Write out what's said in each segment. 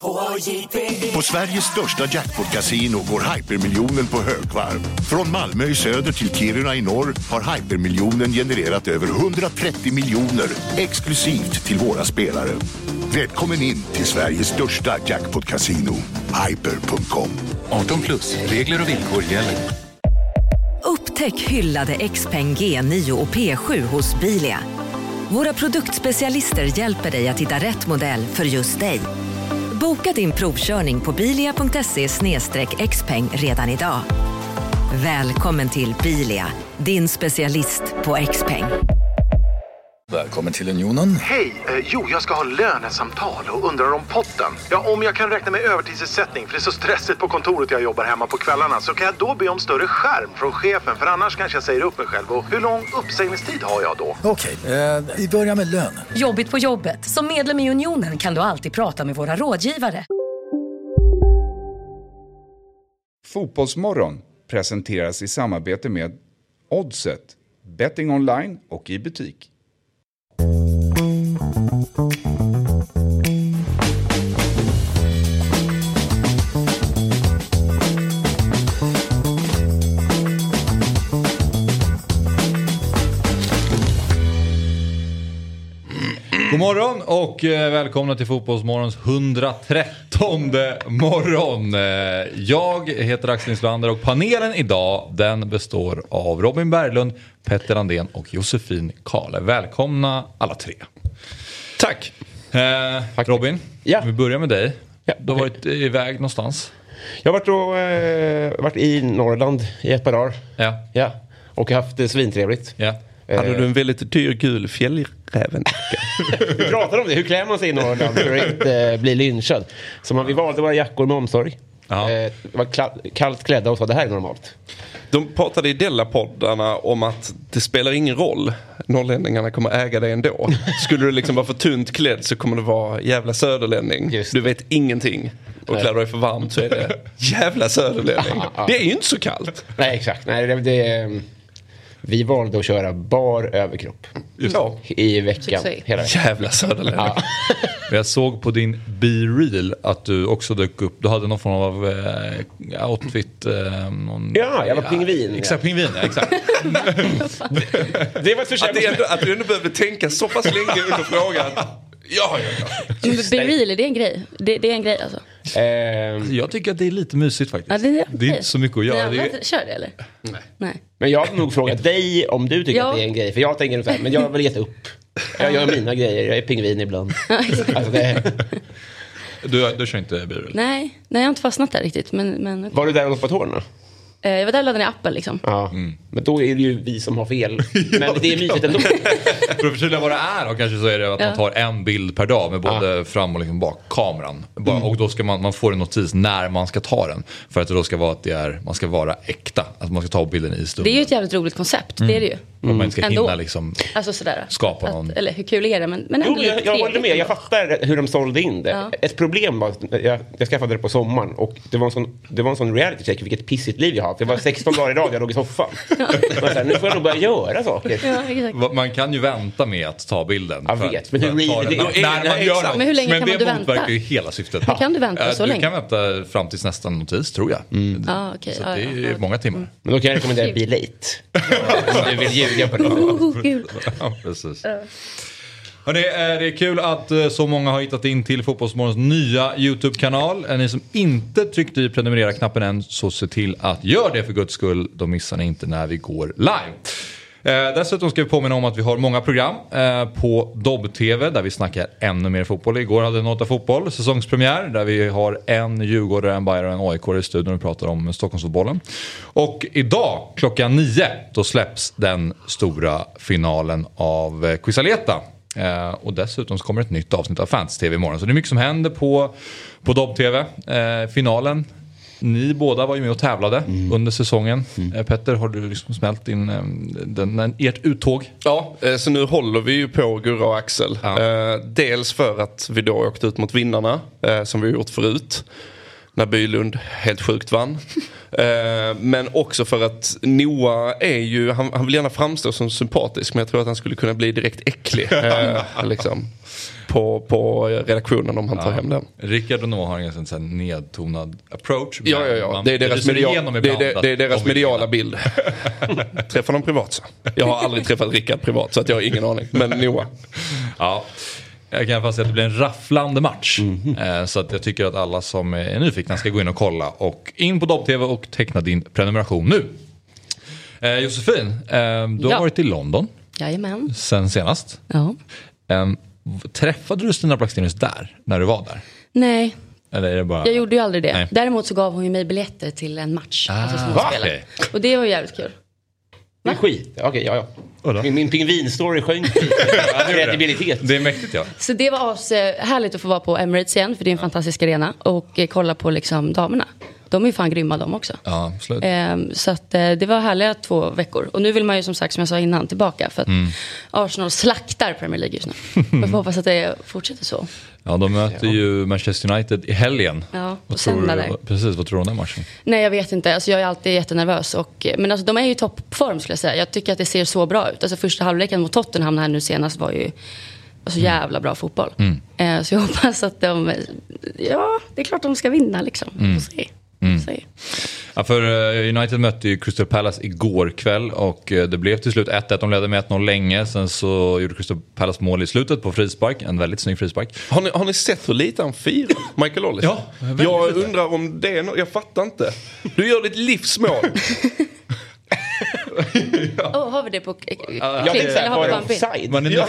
På Sveriges största jackpot-casino går hypermiljonen på högvarv. Från Malmö i söder till Kiruna i norr har hypermiljonen genererat över 130 miljoner exklusivt till våra spelare. Välkommen in till Sveriges största jackpot-casino, hyper.com. 18+, regler och villkor gäller. Upptäck hyllade XPeng G9 och P7 hos Bilia. Våra produktspecialister hjälper dig att hitta rätt modell för just dig. Boka din provkörning på bilia.se/xpeng redan idag. Välkommen till Bilia, din specialist på XPeng. Välkommen till Unionen. Hej, jag ska ha lönesamtal och undrar om potten. Ja, om jag kan räkna med övertidsersättning för det är så stressigt på kontoret jag jobbar hemma på kvällarna, så kan jag då be om större skärm från chefen, för annars kanske jag säger upp mig själv. Och hur lång uppsägningstid har jag då? Okej, vi börjar med lön. Jobbigt på jobbet. Som medlem i Unionen kan du alltid prata med våra rådgivare. Fotbollsmorgon presenteras i samarbete med Oddset, betting online och i butik. God morgon och välkomna till Fotbollsmorgons 113:e morgon. Jag heter Axel Inslander och panelen idag, den består av Robin Berglund, Petter Andén och Josefin Kahle. Välkomna alla tre. Tack. Robin, ja. Vi börjar med dig. Ja, du har varit iväg någonstans. Jag har varit i Norrland i ett par dagar. Ja. Och haft det svintrevligt. Ja. Hade du en väldigt dyr gul fjällräven? Vi pratade om det. Hur klär man sig i Norrland för att inte bli lynchad? Så vi valde våra jackor med omsorg. Var kallt klädda och sa det här är normalt. De pratade i Della-poddarna om att det spelar ingen roll. Norrlänningarna kommer äga det ändå. Skulle du liksom vara för tunt klädd så kommer det vara jävla söderlänning. Du vet ingenting. Och klär dig för varmt så är det jävla söderlänning. Det är ju inte så kallt. Nej, exakt. Nej, vi valde att köra bar överkropp i veckan. Hela veckan. Jävla söderlänning. Ja. Jag såg på din B-reel att du också dök upp. Du hade någon form av outfit. Jag var pingvin. Exakt, pingvin. Exakt. Det var så att du ändå behövde tänka så pass länge under frågan. Ja. Men B-reel, är det en grej? Det är en grej alltså. Jag tycker att det är lite mysigt faktiskt. Ja, det är inte så mycket att göra. Kör det eller? Nej. Men jag har nog frågat dig om du tycker att det är en grej. För jag tänker så här, men jag har väl gett upp. Jag gör mina grejer, jag är pingvin ibland. Alltså du kör inte B-reel? Nej, jag har inte fastnat där riktigt. Men... Var du där och loppade tårna? Jag var där och laddade ner appen liksom. Ja, men då är det ju vi som har fel. Men det är mysigt ändå. För att förtydliga vad det är och kanske så är det att man tar en bild per dag med både fram och liksom bak kameran. Och då ska man får en notis när man ska ta den. För att det då ska vara att man ska vara äkta. Att man ska ta bilden i stunden. Det är ju ett jävligt roligt koncept, det är det ju. Om man ska hinna liksom alltså sådär, skapa någon... Eller hur kul är det? Men jo, jag håller med, jag fattar hur de sålde in det. Ja. Ett problem var att jag skaffade det på sommaren. Och det var en sån reality check, vilket pissigt liv jag har. Det var 16 dagar i rad, jag låg i soffan. Här, nu får jag nog börja göra saker. Ja, exakt. Man kan ju vänta med att ta bilden. Jag vet, men hur länge kan du vänta? Men det motverkar ju hela syftet. Hur kan du vänta så länge? Du kan vänta fram tills nästa notis, tror jag. Okay. Så det är många timmar. Men då kan jag rekommendera Be Late. Du vill ljuga på det. Kul. Ja, precis. Hörrni, det är kul att så många har hittat in till Fotbollsmorgons nya YouTube-kanal. Ni som inte tryckte i prenumerera-knappen än, så se till att göra det för Guds skull. Då missar ni inte när vi går live. Dessutom ska vi påminna om att vi har många program på Dobb-TV där vi snackar ännu mer fotboll. Igår hade Nota Fotboll säsongspremiär där vi har en Djurgårdare, en Bayern och en AIK i studion och pratar om Stockholmsfotbollen. Och idag klockan 9 då släpps den stora finalen av Quizaleta. Och dessutom så kommer ett nytt avsnitt av Fans TV imorgon. Så det är mycket som händer på Dobb-TV. Finalen. Ni båda var ju med och tävlade under säsongen. Petter, har du liksom smält in ert uttåg? Ja, så nu håller vi ju på Gurra och Axel. Dels för att vi då åkte ut mot vinnarna, som vi gjort förut. När Bylund helt sjukt vann. Men också för att Noah är ju, han vill gärna framstå som sympatisk, men jag tror att han skulle kunna bli direkt äcklig liksom, på redaktionen om han tar hem den. Rickard och Noah har en ganska nedtonad approach. Ja. Det är deras mediala bild. Träffar dem privat så. Jag har aldrig träffat Rickard privat så att jag har ingen aning. Men Noah. Ja. Jag kan fast säga att det blir en rafflande match. Så att jag tycker att alla som är nyfikna ska gå in och kolla. Och in på Dobb-TV och teckna din prenumeration nu. Josefin, du har varit i London. Jajamän. Sen senast. Ja. Träffade du Stina Blackstenius där när du var där? Nej. Eller är det bara... Jag gjorde ju aldrig det. Nej. Däremot så gav hon ju mig biljetter till en match. Alltså som hon spelade. Okay. Och det var ju jävligt kul. Det är skit. Okej, ja. Min pingvinstory sjönk. Kredibilitet. Det är mäktigt, ja. Så det var härligt att få vara på Emirates igen. För det är en fantastisk arena. Och kolla på liksom damerna. De är ju fan grymma de också. Ja, absolut. Så att det var härliga 2 veckor. Och nu vill man ju som sagt, som jag sa innan, tillbaka. För att Arsenal slaktar Premier League just nu. Jag får hoppas att det fortsätter så. Ja, de möter ju Manchester United i helgen. Ja, och Precis, vad tror du om den matchen? Nej, jag vet inte. Alltså, jag är alltid jättenervös. Men alltså, de är ju i toppform skulle jag säga. Jag tycker att det ser så bra ut. Alltså, första halvleken mot Tottenham här nu senast var ju alltså, jävla bra fotboll. Så jag hoppas att de... Ja, det är klart de ska vinna liksom. Får se. Ja, för United mötte ju Crystal Palace igår kväll och det blev till slut 1-1. De ledde med 1-0 länge. Sen så gjorde Crystal Palace mål i slutet på frispark. En väldigt snygg frispark. Har ni sett hur lite han firar, Michael Ollis? Ja, jag undrar om det är jag fattar inte. Du gör ditt livsmål. Har vi det på klipp? Jag tänkte eller har vi bara en bild?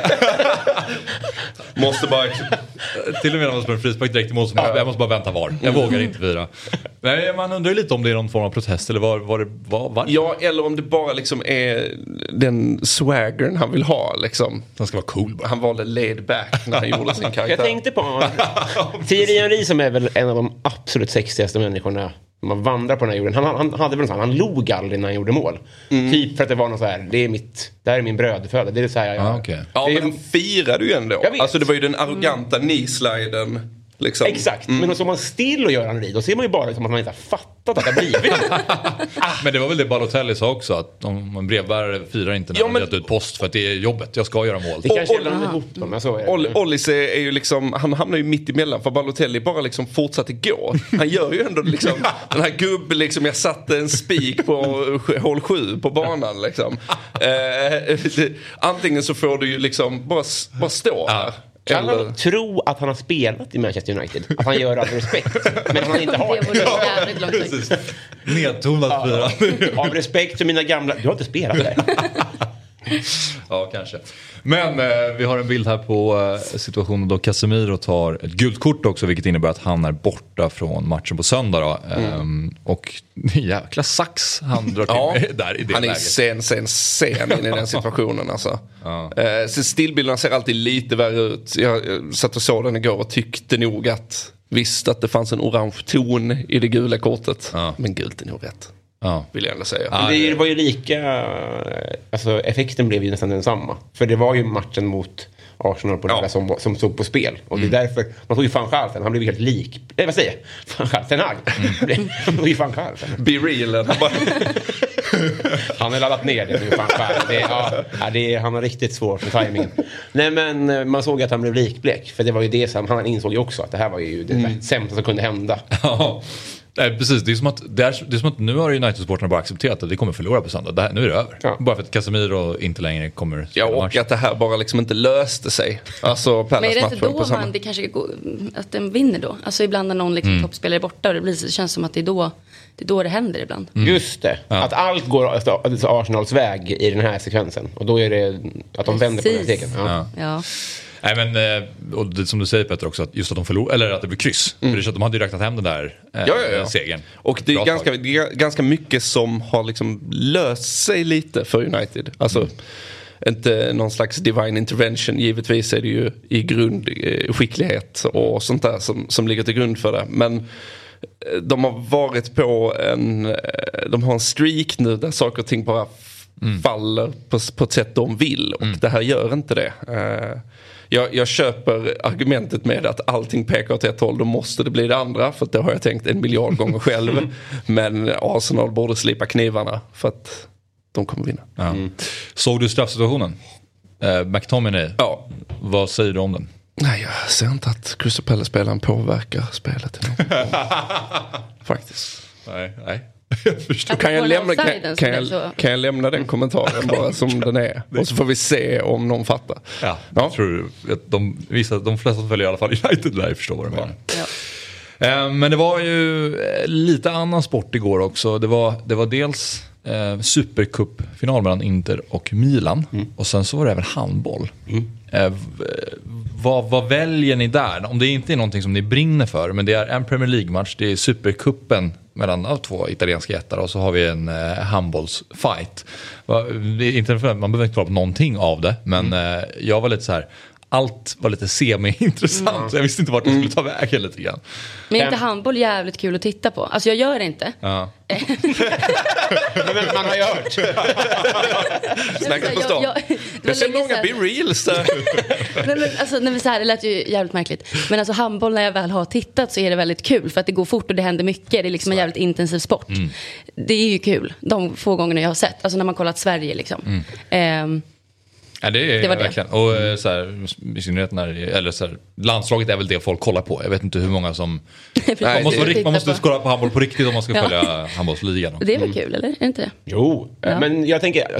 Måste bara till och med när man spelar frispark direkt i mål. Jag måste bara vänta var. Jag vågar inte fira. Nej, man undrar ju lite om det är någon form av protest eller var. Ja, eller om det bara liksom är den swaggern han vill ha liksom. Han ska vara cool bara. Han valde laid back när han gjorde sin karaktär. Jag tänkte på Thierry Henry som är väl en av de absolut sexigaste människorna. Man vandrar på den här jorden. Han hade väl han log aldrig när han gjorde mål. Typ för att det var något så här, det här är min brödföda. Det är så här okay. Ja, men han firade ju ändå. Alltså det var ju den arroganta knee-sliden. Liksom. Exakt, men så man still och gör Henry, då ser man ju bara som att man inte har fattat att det har blivit. Men det var väl det Balotelli sa också, att om man brevbärare firar inte när man gett ut post för att det är jobbet, jag ska göra mål. Det kanske är ihop dem, men så är det. Ollis är ju liksom, han hamnar ju mitt emellan, för Balotelli bara liksom fortsatte gå. Han gör ju ändå liksom den här gubben liksom, jag satte en spik på hål 7 på banan liksom. Antingen så får du ju liksom bara stå här. Kan man tro att han har spelat i Manchester United? Att han gör av respekt. Men han inte har det. Nedtonat fyra. Av respekt för mina gamla... Du har inte spelat där. Ja, kanske. Men vi har en bild här på situationen då Casemiro tar ett gult kort också, vilket innebär att han är borta från matchen på söndag då. Och jäkla sax han drar till med där i det han läget. är sen in i den situationen alltså. Så stillbilderna ser alltid lite värre ut. Jag satt och såg den igår och tyckte nog att visst att det fanns en orange ton i det gula kortet. Men gult är nog rätt. Vill jag ändå säga. Men det var ju lika, alltså effekten blev ju nästan densamma. För det var ju matchen mot Arsenal på det som stod på spel. Och det är därför, man tog ju Van Gaal, han blev helt lik. Vad säger jag? Van Gaal, Ten Hag. Han tog ju Van Gaal. Be real. Han har laddat ner det nu, Van Gaal. Han har riktigt svårt med timingen. Nej, men man såg att han blev likblek. För det var ju det som, han insåg ju också att det här var ju det sämsta som kunde hända. Nej, precis. Det är som att nu har United-sporterna bara accepterat att vi kommer förlora på söndag. Nu är det över. Bara för att Casemiro inte längre kommer. Ja, och att det här bara liksom inte löste sig. Alltså, men är det inte då det kanske går, att den vinner då? Alltså ibland när någon liksom toppspelare är borta och det känns som att det är då det händer ibland. Just det. Att allt går Arsenals väg i den här sekvensen. Och då är det att de vänder på den här steken. Ja. Nej, men och det, som du säger Petter också, att just att de förlorar, eller att det blir kryss. För det är så att de hade ju räknat hem den där segern. Och det är ganska mycket som har liksom löst sig lite för United. Alltså inte någon slags divine intervention. Givetvis är det ju i grund skicklighet och sånt där som ligger till grund för det. Men de har varit på de har en streak nu där saker och ting bara faller på ett sätt de vill. Och det här gör inte det. Jag köper argumentet med att allting pekar åt ett håll, då måste det bli det andra, för att det har jag tänkt 1 miljard gånger själv. Men Arsenal borde slipa knivarna för att de kommer vinna. Såg du straffsituationen? McTominay. Ja. Vad säger du om den? Nej, jag ser inte att Crystal Palace-spelaren påverkar spelet. Faktiskt. Nej. Jag förstår. Kan jag lämna den kommentaren bara som den är? Och så får vi se om någon fattar. Ja. Jag tror att de flesta följer i alla fall United där, förstår vad de menar. Men det var ju lite annan sport igår också. Det var dels Supercup-final mellan Inter och Milan. Och sen så var det även handboll. Vad väljer ni där? Om det inte är någonting som ni brinner för, men det är en Premier League-match, det är Supercupen mellan 2 italienska jättar, och så har vi en handbollsfight. Det är inte, man behöver inte klara på någonting av det, men jag var lite så här, allt var lite semi-intressant. Så jag visste inte vart det skulle ta vägen lite grann. Men är inte handboll jävligt kul att titta på? Alltså jag gör det inte. Men man har ju hört. Snacka på stan. Jag ser många be-reels. Det lät ju jävligt märkligt. Men alltså handboll, när jag väl har tittat så är det väldigt kul. För att det går fort och det händer mycket. Det är liksom en jävligt intensiv sport. Det är ju kul. De få gångerna jag har sett. Alltså när man kollat Sverige liksom. Ja, det var verkligen. Det. Och så här, i synnerhet landslaget är väl det folk kollar på. Jag vet inte hur många som... man måste kolla på handboll på riktigt om man ska följa handbollsligan. Det är väl kul, eller? Är det inte det? Jo, men jag tänker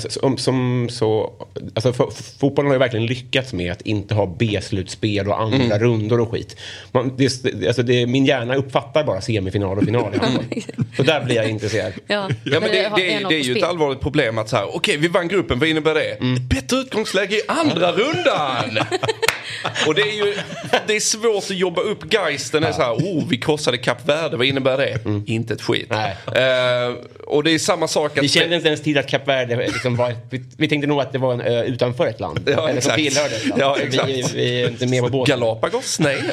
fotbollen har ju verkligen lyckats med att inte ha B-slutspel och andra rundor och skit. Min hjärna uppfattar bara semifinal och final i handboll. Så där blir jag intresserad. Men det är ju ett allvarligt problem att så här, okej, vi vann gruppen, vad innebär det? Bättre utgångsläge i andra rundan. Och det är svårt att jobba upp geisten. Är så här, vi krossade Kap Verde, vad innebär det? Inte ett skit. Och det är samma sak att... Vi kände inte ens till att Kap Verde liksom var... Vi tänkte nog att det var utanför ett land. Ja, eller som tillhörde ett land. Ja, exakt. Vi är inte med på båten. Galapagos, nej.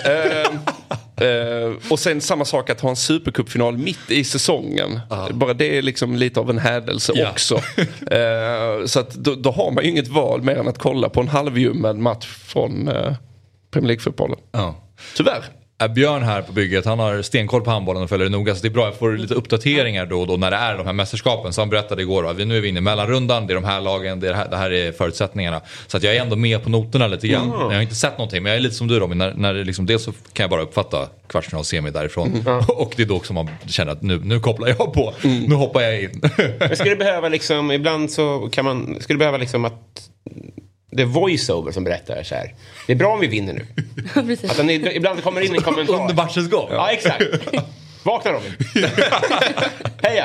Och sen samma sak att ha en supercupfinal mitt i säsongen. Bara det är liksom lite av en hädelse också. Så att då har man ju inget val mer än att kolla på en halvljummen match från Premier League-fotbollen. Tyvärr. Björn här på bygget, han har stenkoll på handbollen och följer det noga, så det är bra, jag får lite uppdateringar då och då när det är de här mästerskapen. Så han berättade igår att nu är vi inne i mellanrundan, det är de här lagen, det här är förutsättningarna. Så att jag är ändå med på noterna lite grann. Jag har inte sett någonting, men jag är lite som du, Robin, när det liksom, dels så kan jag bara uppfatta kvartsfinal semi därifrån. Och det är då också man känner att nu kopplar jag på, nu hoppar jag in. Men skulle det behöva liksom, ibland så kan man, skulle det behöva liksom att det är voiceover som berättar så här. Det är bra om vi vinner nu. Att ibland kommer in en kommentar. Under matchens gång. Ja, exakt. Vakna, Robin. Heja.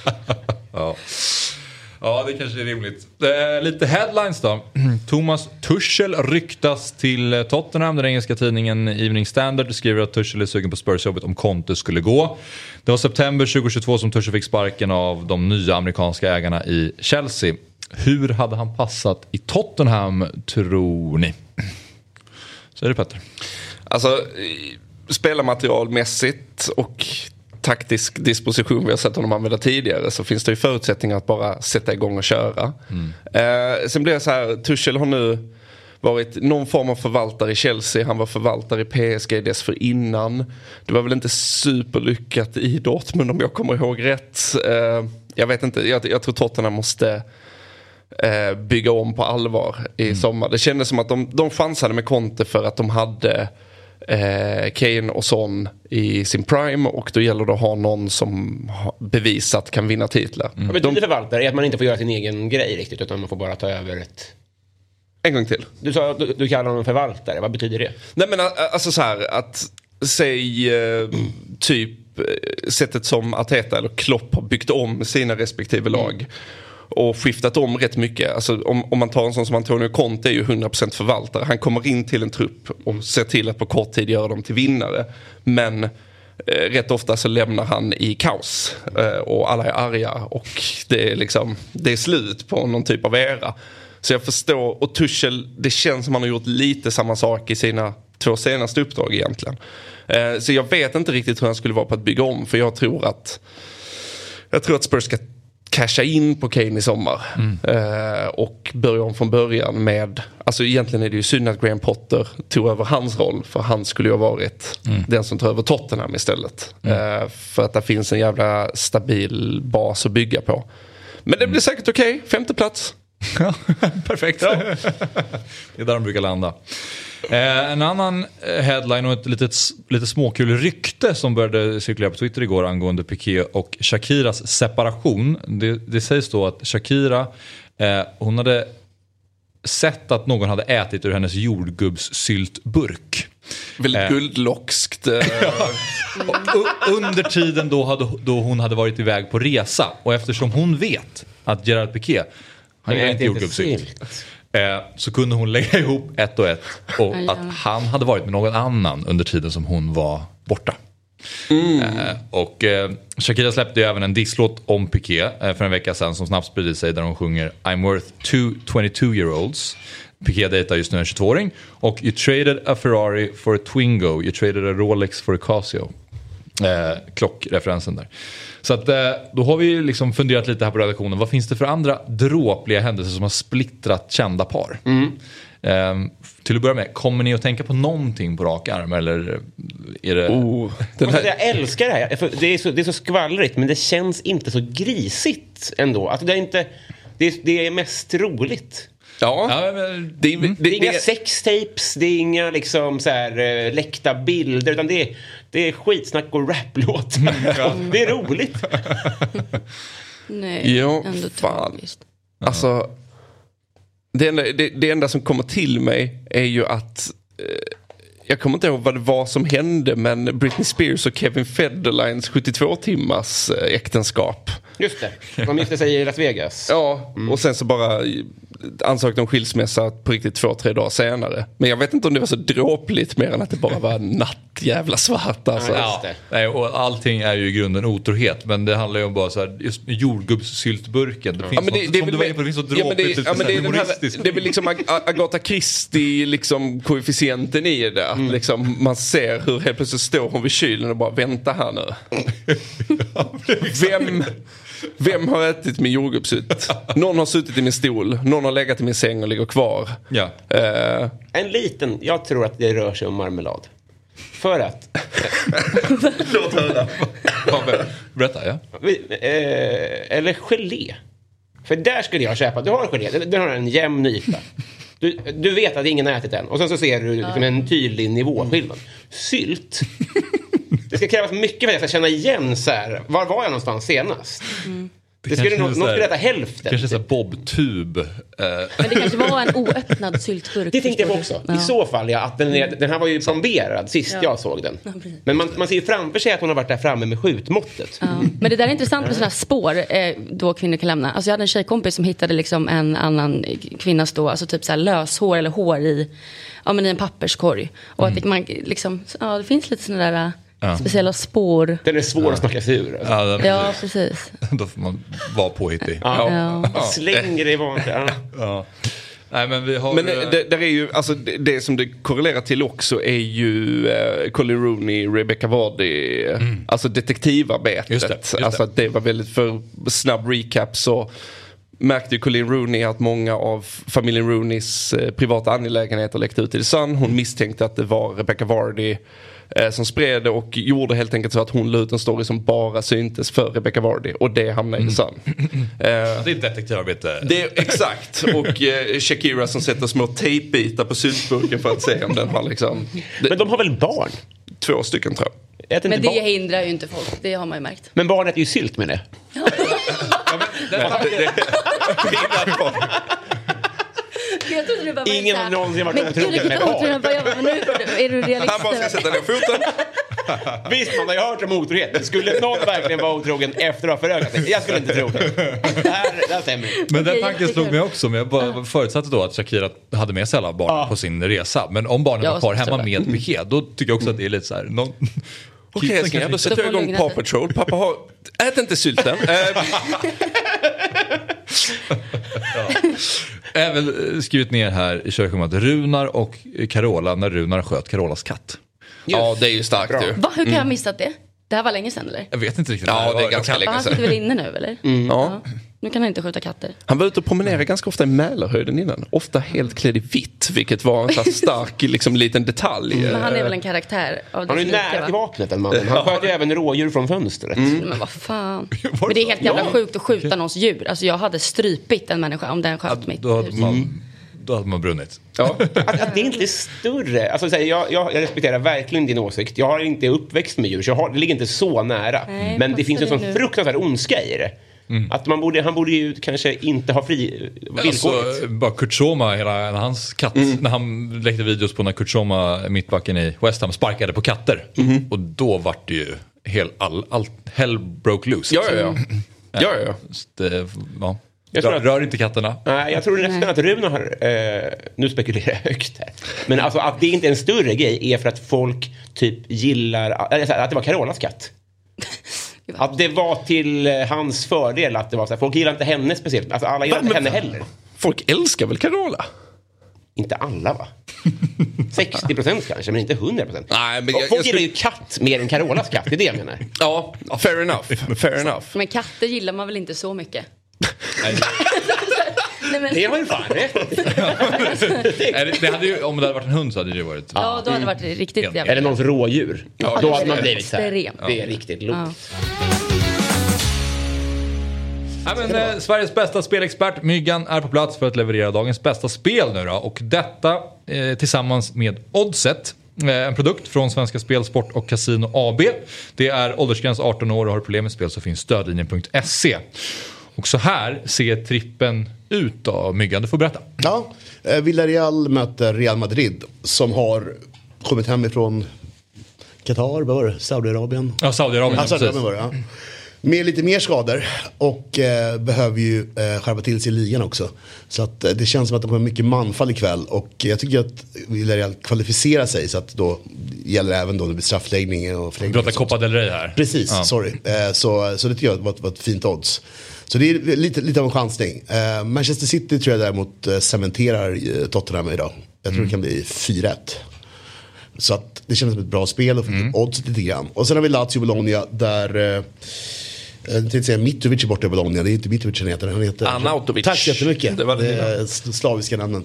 Ja, det kanske är rimligt. Lite headlines då. Thomas Tuchel ryktas till Tottenham. Den engelska tidningen Evening Standard skriver att Tuchel är sugen på Spurs-jobbet om Conte skulle gå. Det var september 2022 som Tuchel fick sparken av de nya amerikanska ägarna i Chelsea. Hur hade han passat i Tottenham, tror ni? Så är det, Petter. Alltså, spelarmaterialmässigt och taktisk disposition vi har sett honom använda tidigare, så finns det ju förutsättningar att bara sätta igång och köra. Sen blir det så här, Tuchel har nu varit någon form av förvaltare i Chelsea. Han var förvaltare i PSG dessförinnan. Det var väl inte superlyckat i Dortmund om jag kommer ihåg rätt. Jag vet inte, jag tror Tottenham måste bygga om på allvar i sommar. Det kändes som att de chansade med Conte för att de hade Kane och Son i sin prime, och då gäller det att ha någon som bevisat kan vinna titlar. Vad betyder förvaltare? Är att man inte får göra sin egen grej riktigt, utan man får bara ta över ett... En gång till. Du sa att du kallar honom förvaltare. Vad betyder det? Nej, men alltså så här, att säg typ sättet som Arteta eller Klopp har byggt om sina respektive lag och skiftat om rätt mycket. Alltså, om man tar en sån som Antonio Conte är ju 100% förvaltare. Han kommer in till en trupp och ser till att på kort tid göra dem till vinnare. Men rätt ofta så lämnar han i kaos och alla är arga och det är slut på någon typ av era. Så jag förstår, och Tuchel, det känns som han har gjort lite samma sak i sina 2 senaste uppdrag egentligen. Så jag vet inte riktigt hur han skulle vara på att bygga om, för jag tror att Spurs casha in på Kane i sommar. Och börja om från början med... Alltså egentligen är det ju synd att Graham Potter tog över hans roll. För han skulle ju ha varit den som tar över Tottenham istället. För att det finns en jävla stabil bas att bygga på. Men det blir säkert okej. 5:e plats. Perfekt. Ja. Det är där de brukar landa. En annan headline och ett lite småkul rykte som började cirkulera på Twitter igår angående Piqué och Shakiras separation. Det sägs då att Shakira hon hade sett att någon hade ätit ur hennes jordgubbssyltburk. Väldigt guldlockskt. Under tiden då hon hade varit iväg på resa. Och eftersom hon vet att Gerard Piqué han är inte jordgubbssylt, så kunde hon lägga ihop ett och ett och att han hade varit med någon annan under tiden som hon var borta. Och Shakira släppte ju även en disslåt om Piqué för en vecka sedan som snabbt spridde sig där hon sjunger I'm worth 22-year-olds. Piqué dejtar just nu en 22-åring och you traded a Ferrari for a Twingo, you traded a Rolex for a Casio. Klockreferensen där. Så att då har vi liksom funderat lite här på redaktionen. Vad finns det för andra dråpliga händelser som har splittrat kända par? Till att börja med, kommer ni att tänka på någonting på rak arm? Eller är det... Jag älskar det här. För det är så skvallrigt, men det känns inte så grisigt ändå. Alltså det är mest roligt. Ja, det är inga sextapes, det är inga liksom så här läckta bilder, utan det är skitsnack och raplåt. Det är roligt. Nej, ändå fan. Alltså det enda som kommer till mig är ju att jag kommer inte ihåg vad det var som hände, men Britney Spears och Kevin Federlines 72 timmars äktenskap. Just det, de gifte sig i Las Vegas. Ja, och sen så bara ansökte om skilsmässa på riktigt 2-3 dagar senare. Men jag vet inte om det var så dråpligt mer än att det bara var nattjävla svart. Alltså. Nej, och allting är ju i grunden otrohet, men det handlar ju om bara så här, just jordgubbssyltburken. Det finns det finns så dråpligt det är väl liksom Agatha Christie liksom koefficienten i det. Att liksom man ser hur helt plötsligt står hon vid kylen och bara vänta här nu. Vem har ätit min jordgubbssylt? Någon har suttit i min stol, någon har legat i min säng och ligger kvar. Ja. En liten, jag tror att det rör sig om marmelad. För att låt höra. Berätta, ja. Eller gelé. För där skulle jag köpa. Du har en gelé, den har en jämn yta. Du vet att ingen har ätit den. Och sen så ser du liksom en tydlig nivåskillnad. Sylt. Det ska krävas mycket för att jag ska känna igen så här. Var var jag någonstans senast? Det skulle någon skulle äta hälften. Kanske så här bobtub. Men det kanske var en oöppnad syltburk. Det tänkte jag också. I så fall, att den här var ju plomberad sist jag såg den. Men man ser ju framför sig att hon har varit där framme med skjutmåttet. Men det där är intressant med sådana här spår då kvinnor kan lämna. Alltså jag hade en tjejkompis som hittade liksom en annan kvinnas då, alltså typ så här löshår eller hår i en papperskorg. Och att man liksom, det finns lite sådana där... speciella spår. Den är svår att snacka sig ur. Alltså. Ja, precis. Då får man vara påhittig. Slänger det i vanligt. Nej, men vi har... Men det är ju, alltså det som det korrelerar till också är ju Colin Rooney, Rebecca Vardy, alltså detektivarbetet. Just det. Alltså att det var väldigt för snabb recap, så märkte ju Colin Rooney att många av familjen Rooneys privata angelägenheter läckte ut till The Sun. Hon misstänkte att det var Rebecca Vardy som spred det och gjorde helt enkelt så att hon la ut en story som bara syntes för Rebecca Vardy, och det hamnade i The Sun. Det är ett detektivarbete. Det är exakt. Och Shakira som sätter små tejpbitar på syltburken för att se om den har liksom... Men de har väl barn? 2 stycken tror jag. Men det hindrar ju inte folk, det har man ju märkt. Men barnet är ju sylt med det. Jag trodde du bara ingen har någonsin varit otrogen med barn. Men nu är du realist. Han bara ska sätta ner foten. Visst, man har ju hört om otrohet. Skulle någon verkligen vara otrogen efter att ha förökat sig? Jag skulle inte tro det. Det stämmer. Men den tanken slog mig också. Men jag bara förutsatte då att Shakira hade med sig alla barn på sin resa. Men om barnen var kvar hemma med Piqué, då tycker jag också att det är lite så här... Okej, då sätter jag igång Paw Patrol. Pappa har... Ät inte sylten. Även skrivit ner här i körschemat Runar och Carola när Runar sköt Carolas katt. Ja, det är ju starkt. Hur kan jag ha missat det? Det här var länge sedan eller? Jag vet inte riktigt. Ja, det är ganska länge Han sedan. sitter väl inne nu eller? Ja. Nu kan han inte skjuta katter. Han var ute och promenerade ganska ofta i Mälarhöjden innan. Ofta helt klädd i vitt, vilket var en så stark liksom, liten detalj. Men han är väl en karaktär av det Han är slika, nära va? till vapnet, den mannen. Han sköt ju även rådjur från fönstret. Men vad fan. Men det är helt jävla sjukt att skjuta någons djur. Alltså jag hade strypit en människa om den sköt mitt Då hus. hade man brunnit. Ja. Att det inte är större. Alltså, så här, jag respekterar verkligen din åsikt. Jag har inte uppväxt med djur, så det ligger inte så nära. Nej, men det finns en sån nu. fruktansvärd ondska i det. Att han borde ju kanske inte ha villkoret. Alltså, bara Kurt Soma, hela hans katt, när han läckte videos på när Kurt Soma, mittbacken i West Ham, sparkade på katter. Och då var det ju hell broke loose. Rör inte katterna. Nej, jag tror nästan att Rune har... nu spekulerar jag högt här. Men alltså, att det inte är en större grej är för att folk typ gillar... Att det var Carolas katt. Att det var till hans fördel att det var så här, folk gillar inte henne speciellt. Alltså alla gillar inte henne heller. Folk älskar väl Carola? Inte alla, va? 60% kanske, men inte 100%. Nej, men folk gillar ju katt mer än Carolas katt, det är det jag menar. Ja, fair enough. Men katter gillar man väl inte så mycket? Nej, men... Det har ju fan rätt. Det hade ju, om det hade varit en hund så hade det varit... Ja, då hade det varit riktigt jävla. Är det någons rådjur? Ja, då hade man blivit så här. Ja. Det är riktigt lågt. Ja, Sveriges bästa spelexpert Myggan är på plats för att leverera dagens bästa spel nu då. Och detta tillsammans med Oddset, en produkt från Svenska Spel, Sport och Casino AB. Det är åldersgräns 18 år och har problem med spel så finns stödlinjen.se. Och så här ser trippen ut då, Myggan, du får berätta. Ja, Villarreal möter Real Madrid som har kommit hem ifrån Qatar, vad var det? Saudiarabien? Ja, Saudiarabien, ja, Saudiarabien var det, ja. Med lite mer skador och behöver ju skärpa till sig i ligan också. Så att det känns som att de har mycket manfall ikväll och jag tycker att Villarreal kvalificerar sig så att då gäller även då det blir straffläggning och förläggning. Du pratar Copa del Rey här. Precis, ja. Sorry. Så det tycker jag var ett fint odds. Så det är lite av en chansning. Manchester City tror jag däremot cementerar Tottenham idag. Jag tror det kan bli 4-1. Så att det känns som ett bra spel och odds lite grann. Och sen har vi Lazio Bologna där... Jag tänkte säga Mitrovic är borta i Bologna. Det är inte Mitrovic han heter. Arnautovic. Tack så jättemycket. Det var det slaviska namnen.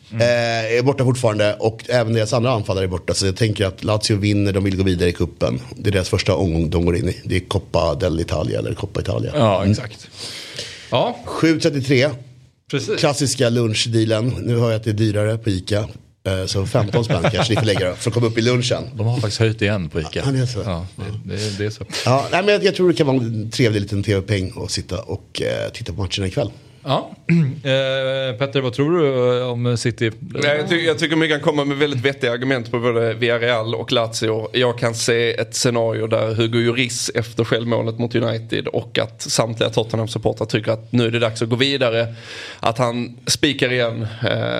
Är borta fortfarande. Och även deras andra anfallare är borta. Så jag tänker att Lazio vinner. De vill gå vidare i kuppen. Det är deras första omgång de går in i. Det är Coppa dell'Italia eller Coppa Italia. Ja, exakt. Ja. 7:33. Precis. Klassiska lunchdealen. Nu hör jag att det är dyrare på ICA. Så 15 spänn kanske ni får lägga för att komma upp i lunchen. De har faktiskt höjt igen på ICA. Ja, det är så. Ja, det är så. Ja, nej, men jag tror det kan vara en trevlig liten tv-peng att sitta och titta på matcherna ikväll. Ja. Petter, vad tror du om City? Jag tycker mycket kan komma med väldigt vettiga argument på både Villarreal och Lazio. Jag kan se ett scenario där Hugo Lloris efter självmålet mot United och att samtliga Tottenham-supportrar tycker att nu är det dags att gå vidare. Att han spikar igen.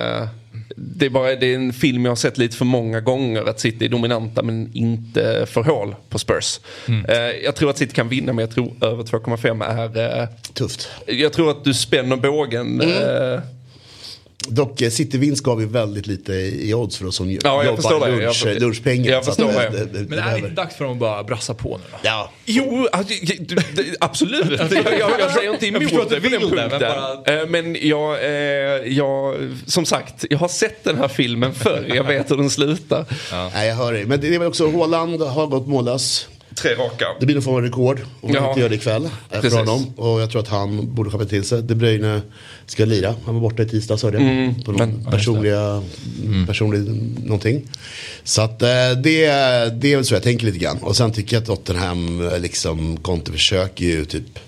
Det är en film jag har sett lite för många gånger, att City är dominanta men inte för hål på Spurs. Jag tror att City kan vinna, men jag tror över 2,5 är tufft. Jag tror att du spänner bågen. Dock City-vinst gav ju väldigt lite i odds för oss som jobbar lunchpengar. Jag förstår det. Men det är inte dags för dem att bara brassa på nu då? Ja. Jo, absolut. Jag säger inte emot det på den punkten. Men jag som sagt, jag har sett den här filmen förr. Jag vet hur den slutar. Ja. Nej, jag hör det. Men det är väl också, Haaland har gått mållös. 3 raka. Det blir nog för en rekord om man inte gör det ikväll för honom. Och jag tror att han borde skapa till sig. De Bruyne ska lira. Han var borta i tisdags, hörde jag. På någon personlig någonting. Så att det är väl så jag tänker lite grann. Och sen tycker jag att Tottenham liksom Conte försöker ju typ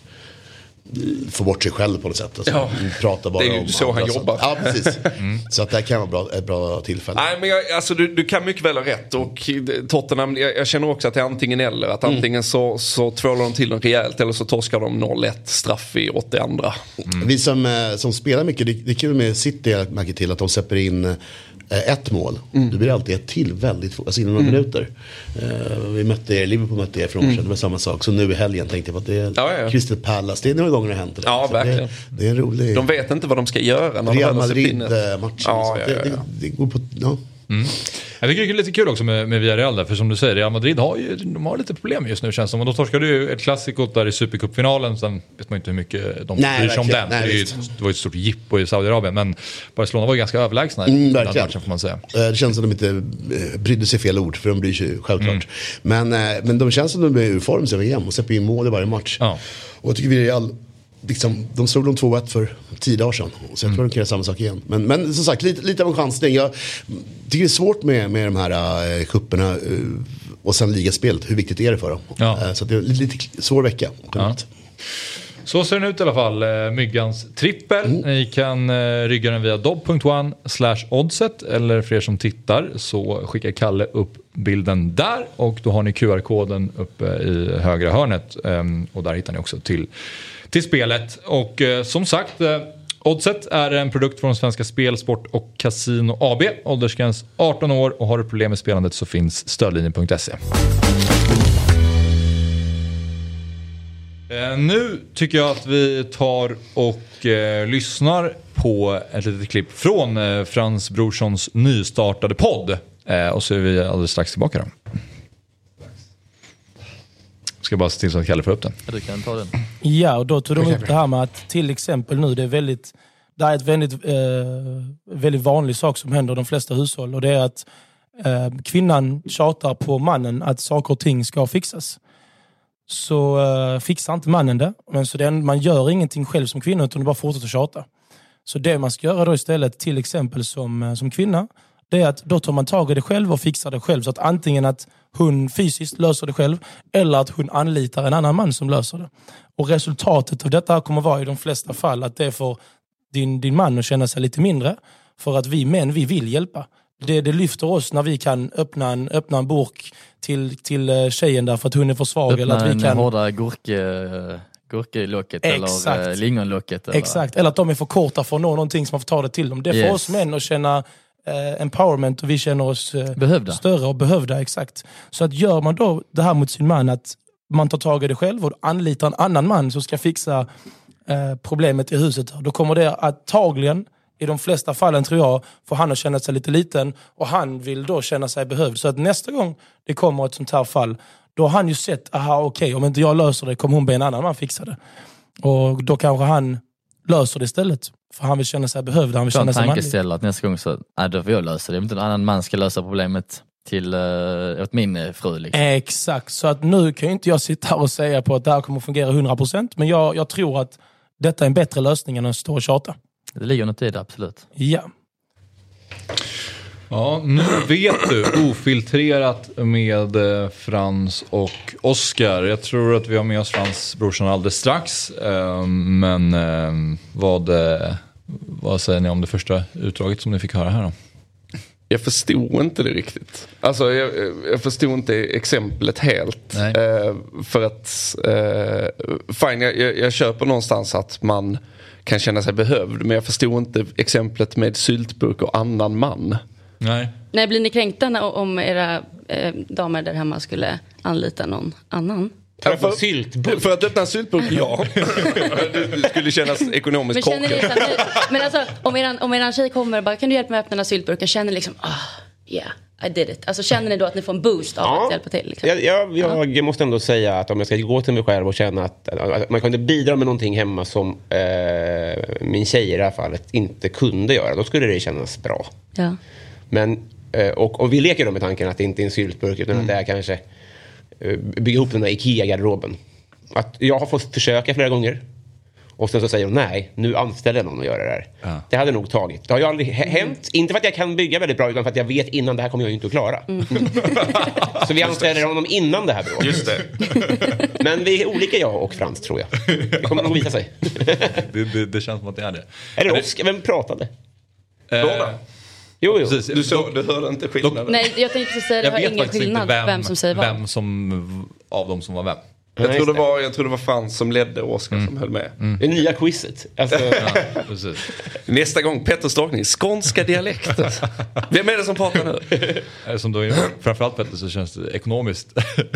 få bort sig själv på något sätt. Alltså, prata bara det är ju om så han jobbar. Ja, precis. Så att det kan vara ett bra tillfälle. Nej, men du kan mycket väl ha rätt. Och Tottenham, jag känner också att det är antingen eller. Att antingen så tvålar de till dem rejält eller så torskar de 0-1 straff i 82. Vi som spelar mycket, det är kul med City, jag märker till att de släpper in ett mål. Det blir alltid ett till väldigt fort, alltså inom några minuter. Liverpool mötte er för år sedan, det var samma sak. Så nu i helgen tänkte jag på att det är Crystal Palace, det är några gånger det har hänt. Ja, verkligen. Det är en rolig... De vet inte vad de ska göra när Real Madrid-matchen. Ja. Det går på... Ja. Jag tycker det är lite kul också med Villarreal där, för som du säger, Real Madrid de har lite problem just nu, känns som. Och de torskade ju ett klassikot där i Supercupfinalen, sen vet man inte hur mycket de bryr sig om den. Det var ju ett stort jippo i Saudiarabien, men Barcelona var ju ganska överlägsna i den matchen, får man säga. Det känns som de inte brydde sig fel ord, för de bryr sig självklart. Men de känns som de är ur form sig igen och släpper in mål i varje match. Ja. Och jag tycker Villarreal, liksom, de slog de 2-1 för 10 dagar sedan. Så jag tror de kan göra samma sak igen. Men som sagt, lite av en chansning. Jag tycker det är svårt med de här kupperna och sen ligaspelet. Hur viktigt är det för dem? Ja. Så det är lite svår vecka. Ja. Så ser den ut i alla fall, Myggans trippel. Ni kan rygga den via dobb.one/oddset, eller för er som tittar så skickar Kalle upp bilden där, och då har ni QR-koden uppe i högra hörnet, och där hittar ni också till spelet. Och som sagt, Oddset är en produkt från Svenska Spel, Sport och Casino AB. Åldersgräns 18 år, och har du problem med spelandet så finns stödlinjen.se. Nu tycker jag att vi tar och lyssnar på ett litet klipp från Frans Brorssons nystartade podd. Och så är vi alldeles strax tillbaka då. Ska bara se till så att Kalle får upp den. Ja, du kan ta den. Ja, och då tog de upp det här med att till exempel nu det är ett väldigt vanlig sak som händer i de flesta hushåll, och det är att kvinnan tjatar på mannen att saker och ting ska fixas. Så fixar inte mannen det. Men så man gör ingenting själv som kvinna, utan bara fortsätter att tjata. Så det man ska göra då istället, till exempel som kvinna, det är att då tar man tag i det själv och fixar det själv. Så att antingen att hon fysiskt löser det själv, eller att hon anlitar en annan man som löser det. Och resultatet av detta kommer vara i de flesta fall att det får din man att känna sig lite mindre. För att vi män, vi vill hjälpa. Det lyfter oss när vi kan öppna en burk till tjejen där för att hon är för svag. Öppna eller att vi kan hårda gurkelocket eller lingonlocket. Eller... Exakt, eller att de är för korta för att nå någonting som man får ta det till dem. Det är för oss män att känna empowerment, och vi känner oss större och behövda. Exakt. Så att gör man då det här mot sin man, att man tar tag i det själv och anlitar en annan man som ska fixa problemet i huset, då kommer det antagligen i de flesta fallen, tror jag, får han att känna sig lite liten, och han vill då känna sig behövd. Så att nästa gång det kommer ett sånt här fall, då har han ju sett, okej, om inte jag löser det kommer hon be en annan man fixa det. Och då kanske han löser det istället. För han vill känna sig behövd, han vill känna sig manlig. Att nästa gång så, då får jag lösa det. Om inte en annan man ska lösa problemet åt min fru. Liksom. Exakt, så att nu kan ju inte jag sitta här och säga på att det här kommer att fungera 100%. Men jag tror att detta är en bättre lösning än att stå och tjata. Det ligger något i det, absolut. Ja. Ja, nu vet du, ofiltrerat med Frans och Oskar. Jag tror att vi har med oss Frans Brorsson alldeles strax. Men vad säger ni om det första utdraget som ni fick höra här då? Jag förstod inte det riktigt. Alltså jag förstod inte exemplet helt. För att fine, jag köper någonstans att man kan känna sig behövd, men jag förstod inte exemplet med syltburk och annan man. Nej, blir ni kränkta om era damer där hemma skulle anlita någon annan? För att öppna en syltburk, ja. Det skulle kännas ekonomiskt korkat. Men alltså, om eran tjej kommer och bara, kan du hjälpa mig att öppna den här syltburken? Känner liksom, yeah, I did it. Alltså känner ni då att ni får en boost av att hjälpa till? Liksom? Jag måste ändå säga att om jag ska gå till mig själv och känna att man kunde bidra med någonting hemma som min tjej i det här fallet inte kunde göra, då skulle det kännas bra. Ja. Men, och vi leker då med tanken att det inte är en syltburk, utan att det är kanske bygga ihop den där IKEA-garderoben. Att jag har fått försöka flera gånger, och sen så säger hon nej, nu anställer någon att göra det här. Det hade nog tagit. Det har ju aldrig hänt. Inte för att jag kan bygga väldigt bra, utan för att jag vet innan det här kommer jag ju inte att klara. Så vi anställer honom innan det här bra. Just det. Men vi är olika, jag och Frans, tror jag. Det kommer nog visa sig. det känns som att det är det. Är det Oskar? Vem pratade? Båda. Jo. Precis. Du hörde inte skillnaden. Nej, jag tänkte precis säga, det har ingen skillnad vem som säger vad. Vem som av dem som var vem. Jag tror det var Frans som ledde och Oskar som höll med. Det nya quizet. Alltså... precis. Nästa gång Petter Stakning, skånska dialekter. Vem är det som pratar nu? Som då, framförallt Petter, så känns det ekonomiskt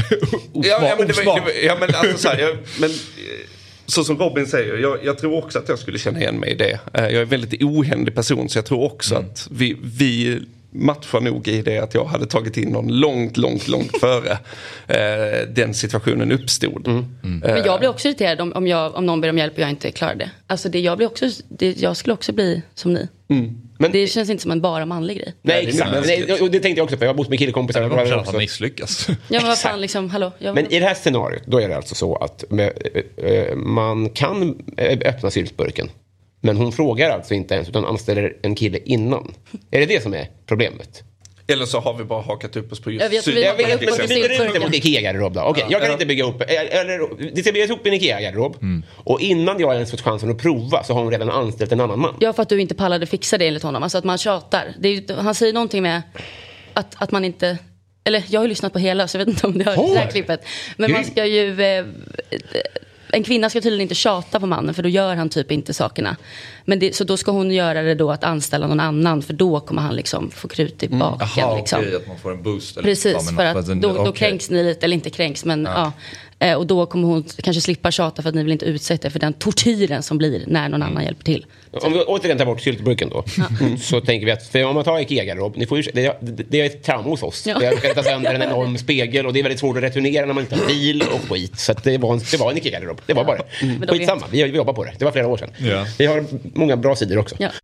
men så som Robin säger, jag tror också att jag skulle känna igen mig i det. Jag är en väldigt ohändig person, så jag tror också att vi matchar nog i det att jag hade tagit in någon långt före den situationen uppstod. Men jag blir också irriterad om någon ber om hjälp och jag inte klarar det. Alltså jag skulle också bli som ni. Men det känns inte som en bara manlig grej. Nej, exakt. Och det tänkte jag också, för jag har bott med killkompisar. Jag har att han misslyckas. Ja, men vad fan, liksom, hallå. Men i det här scenariot, då är det alltså så att man kan öppna syltburken. Men hon frågar alltså inte ens, utan anställer en kille innan. Är det som är problemet? Eller så har vi bara hakat upp oss på just Jag vet men vi bygger inte mot Ikea-garderob då. Okej, jag kan inte bygga upp, det ska byggas upp en Ikea-garderob. Och innan jag ens fått chansen att prova så har hon redan anställt en annan man. Ja, för att du inte pallade fixa det enligt honom. Alltså att man tjatar. Han säger någonting med att man inte... Eller jag har ju lyssnat på hela, så jag vet inte om det har det här klippet. Men man ska ju... En kvinna ska tydligen inte tjata på mannen, för då gör han typ inte sakerna. Så då ska hon göra det då att anställa någon annan, för då kommer han liksom få krut i baken. Jaha, liksom. okej, att man får en boost. Eller precis, för att då kränks ni lite, eller inte kränks, men och då kommer hon kanske slippa tjata för att ni vill inte utsätta för den tortyren som blir när någon annan hjälper till. Om vi återigen tar bort syltburken då, så tänker vi att, för om man tar Ikea-garderob, det är ett trauma hos oss. Det är att sönder en enorm spegel, och det är väldigt svårt att returnera när man inte har bil och skit. Så att det var en Ikea-garderob. Det var bara det. Skitsamma, vi jobbar på det. Det var flera år sedan. Ja. Vi har många bra sidor också. Ja.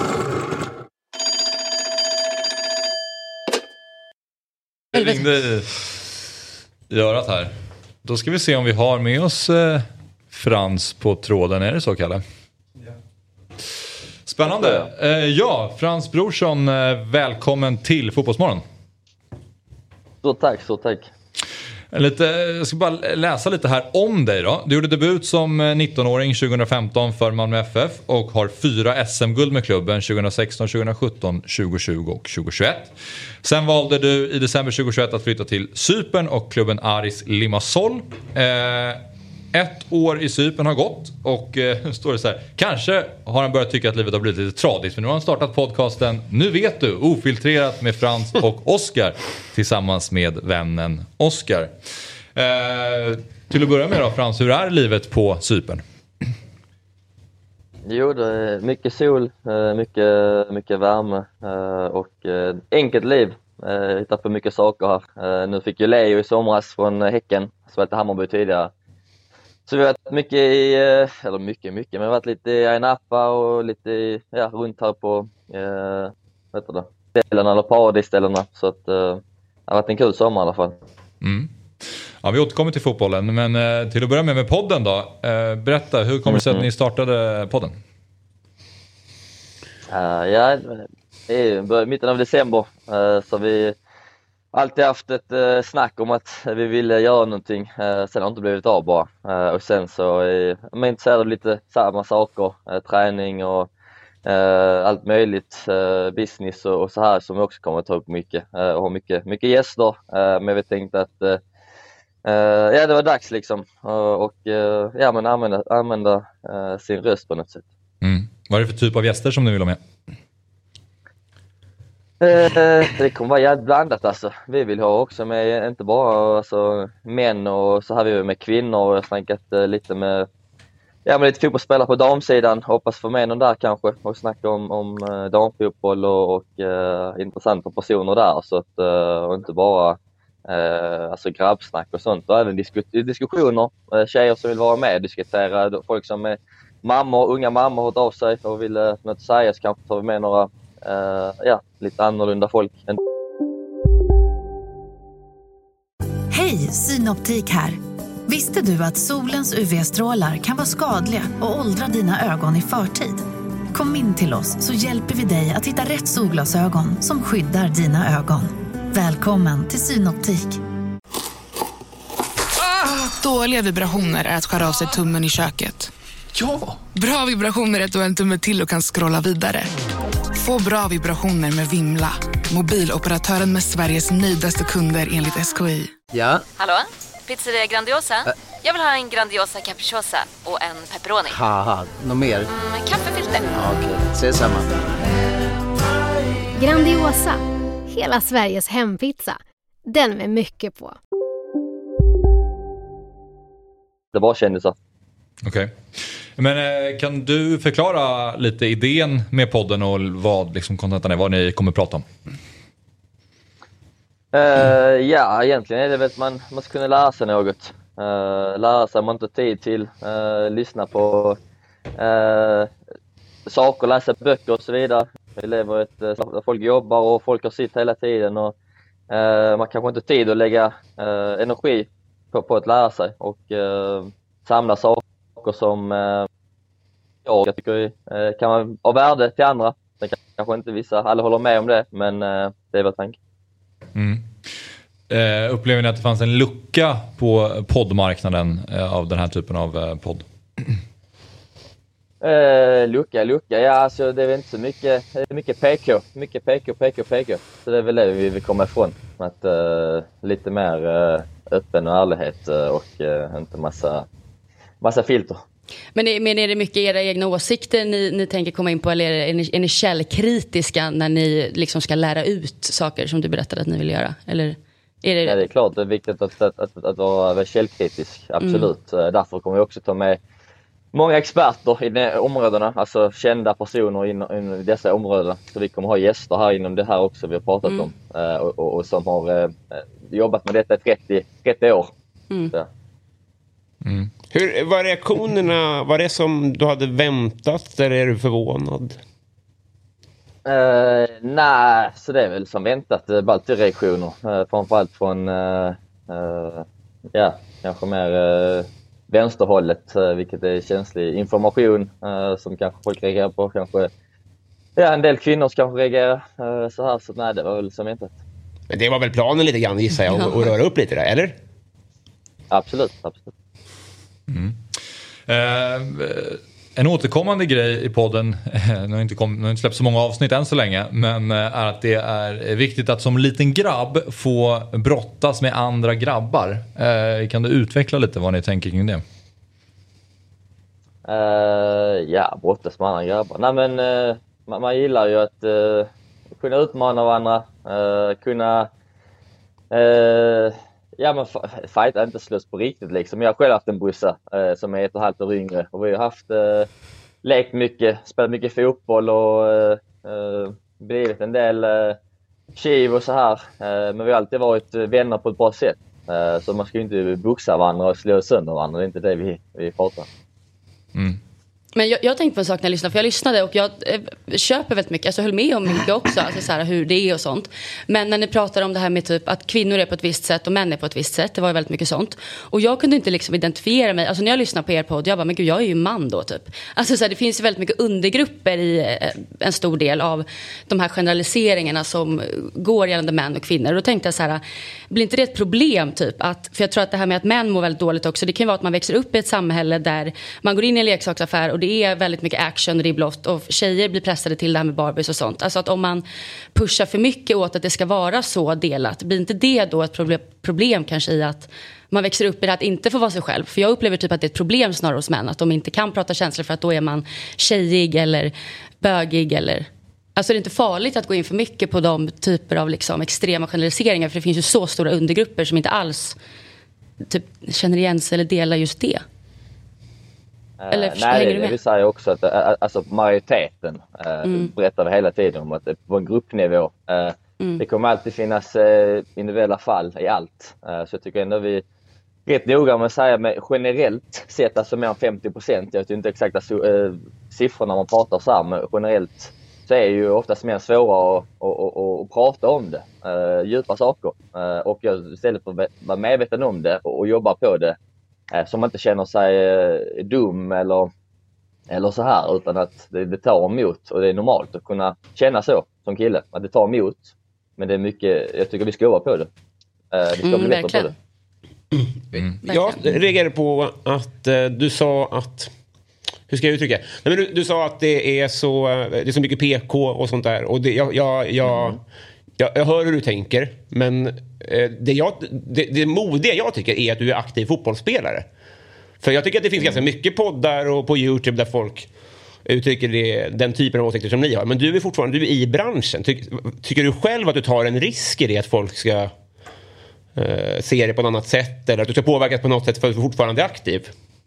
Jag ringde i örat här. Då ska vi se om vi har med oss Frans på tråden. Är det så, Kalle? Ja. Spännande. Ja, Frans Brorsson, välkommen till Fotbollsmorgon. Så tack. Jag ska bara läsa lite här om dig då. Du gjorde debut som 19-åring 2015 för Malmö FF och har 4 SM-guld med klubben 2016, 2017, 2020 och 2021. Sen valde du i december 2021 att flytta till Cypern och klubben Aris Limassol. 1 år i Cypern har gått och står det så här: kanske har han börjat tycka att livet har blivit lite tradigt, för nu har han startat podcasten Nu vet du, ofiltrerat med Frans och Oskar tillsammans med vännen Oskar. Till att börja med då, Frans, hur är livet på Cypern? Jo, det är mycket sol, mycket värme och enkelt liv. Hittat på mycket saker här. Nu fick ju Leo i somras från Häcken, som hette Hammarby tidigare. Så vi har varit mycket, men vi har varit lite i Ayia Napa och lite runt här på ställena eller paradisställena. Så att det har varit en kul sommar i alla fall. Ja, vi återkommer till fotbollen, men till att börja med podden då. Berätta, hur kommer det sig att ni startade podden? Det är mitten av december, så vi alltid haft ett snack om att vi ville göra någonting. Sen har det inte blivit av bara. Och sen så är man intresserad av lite samma saker. Träning och allt möjligt. Business och så här, som vi också kommer att ta upp mycket. Och ha mycket gäster. Men vi tänkte att det var dags liksom. Men använda sin röst på något sätt. Vad är det för typ av gäster som du vill ha med? Det kommer vara jävligt blandat alltså. Vi vill ha också med, inte bara män, och så har vi med kvinnor, och jag har snackat lite med lite fotbollsspelare på damsidan. Hoppas få med någon där kanske och snacka om damfotboll och intressanta personer där, så att och inte bara grabbsnack och sånt, och även diskussioner, tjejer som vill vara med och diskutera, folk som är unga mammor har hört av sig och vill något säga, så kanske tar vi med några lite annorlunda folk. Hej, Synoptik här. Visste du att solens UV-strålar kan vara skadliga och åldra dina ögon i förtid? Kom in till oss så hjälper vi dig att hitta rätt solglasögon som skyddar dina ögon. Välkommen till Synoptik. Dåliga vibrationer är att skära av sig tummen i köket. Ja! Bra vibrationer är att du har en tumme till och kan scrolla vidare. Få bra vibrationer med Vimla. Mobiloperatören med Sveriges nöjdaste kunder enligt SKI. Ja? Hallå? Pizzeria Grandiosa? Jag vill ha en Grandiosa capriciosa och en pepperoni. Haha, något mer? Kaffefilter. Ja, okej, ses samma. Grandiosa, hela Sveriges hempizza. Den med mycket på. Det var kändisar. Okej. Men kan du förklara lite idén med podden och vad liksom contentan är, vad ni kommer prata om? Ja, egentligen är det väl att man ska kunna lära sig något. Lära sig man inte tid till. Lyssna på saker, läsa böcker och så vidare. Vi lever i ett där folk jobbar och folk har sitt hela tiden. Och, man kanske inte har tid att lägga energi på att lära sig. Och samla saker som jag tycker kan vara av värde till andra. Det kanske inte alla håller med om det, men det är väl tanken. Upplever ni att det fanns en lucka på poddmarknaden av den här typen av podd? Lucka. Ja, alltså det är väl inte så mycket PK. Mycket PK. Så det är väl det vi vill komma ifrån. Att lite mer öppen och ärlighet och inte massa filter. Men är det mycket era egna åsikter ni tänker komma in på, eller är ni källkritiska när ni liksom ska lära ut saker som du berättade att ni vill göra? Eller är det... Ja, det är klart det är viktigt att vara källkritisk, absolut. Därför kommer vi också ta med många experter i de områdena, alltså kända personer inom dessa områden. Så vi kommer ha gäster här inom det här också vi har pratat om och som har jobbat med detta i 30 år. Så. Hur var reaktionerna? Var det som du hade väntat eller är du förvånad? Nej, så det är väl som väntat. Det är bara alltid reaktioner. Framförallt från kanske mer vänsterhållet, vilket är känslig information som kanske folk reagerar på. Kanske en del kvinnor kanske reagerar så här. Så nej, det var väl som väntat. Men det var väl planen lite grann, gissar jag, att röra upp lite där, eller? Absolut. En återkommande grej i podden, nu har inte släppt så många avsnitt än så länge, men är att det är viktigt att som liten grabb få brottas med andra grabbar. Kan du utveckla lite vad ni tänker kring det? Brottas med andra grabbar. Nej, men man gillar ju att kunna utmana varandra, kunna men fighta inte slåss på riktigt liksom. Jag har själv haft en brorsa som är 1,5 år yngre och vi har haft lekt mycket, spelat mycket fotboll och blivit en del kiv och så här. Men vi har alltid varit vänner på ett bra sätt. Så man ska ju inte boxa varandra och slå sönder varandra. Det är inte det vi pratar. Men jag tänkte på en sak när jag lyssnade, för jag lyssnade och jag köper väldigt mycket, alltså höll med om mycket också, alltså så här, hur det är och sånt. Men när ni pratar om det här med typ att kvinnor är på ett visst sätt och män är på ett visst sätt, det var ju väldigt mycket sånt. Och jag kunde inte liksom identifiera mig, alltså när jag lyssnade på er podd, jag bara, men gud, jag är ju man då typ. Alltså så här, det finns ju väldigt mycket undergrupper i en stor del av de här generaliseringarna som går gällande män och kvinnor. Och då tänkte jag så här, blir inte det ett problem typ? För jag tror att det här med att män mår väldigt dåligt också, det kan ju vara att man växer upp i ett samhälle där man går in i en leksaksaffär och det är väldigt mycket action och riblott och tjejer blir pressade till det här med Barbies och sånt. Alltså att om man pushar för mycket åt att det ska vara så delat, blir inte det då ett problem kanske i att man växer upp i det att inte få vara sig själv? För jag upplever typ att det är ett problem snarare hos män, att de inte kan prata känslor för att då är man tjejig eller bögig eller... Alltså det är inte farligt att gå in för mycket på de typer av liksom extrema generaliseringar, för det finns ju så stora undergrupper som inte alls typ känner igen sig eller delar just det. Eller nej, det vill säga också att alltså majoriteten berättar vi hela tiden om att det på en gruppnivå det kommer alltid finnas individuella fall i allt. Så jag tycker ändå vi är rätt noga med att säga med generellt sett, alltså mer än 50%. Jag vet inte exakta siffror när man pratar så här, men generellt så är ju oftast mer svåra att prata om det, djupa saker. Och jag istället för att vara medveten om det och jobba på det, så man inte känner sig dum eller så här, utan att det tar emot, och det är normalt att kunna känna så som kille, att det tar emot, men det är mycket, jag tycker vi ska jobba på det. Vi ska bli bättre på det. Jag reagerade på att du sa att, hur ska jag uttrycka? Nej, men du sa att det är så mycket PK och sånt där, och det, jag hör hur du tänker, men det modiga jag tycker är att du är aktiv fotbollsspelare. För jag tycker att det finns ganska mycket poddar och på YouTube där folk uttrycker den typen av åsikter som ni har. Men du är fortfarande i branschen. Tycker du själv att du tar en risk i det, att folk ska se det på ett annat sätt, eller att du ska påverkas på något sätt för att du fortfarande är aktiv?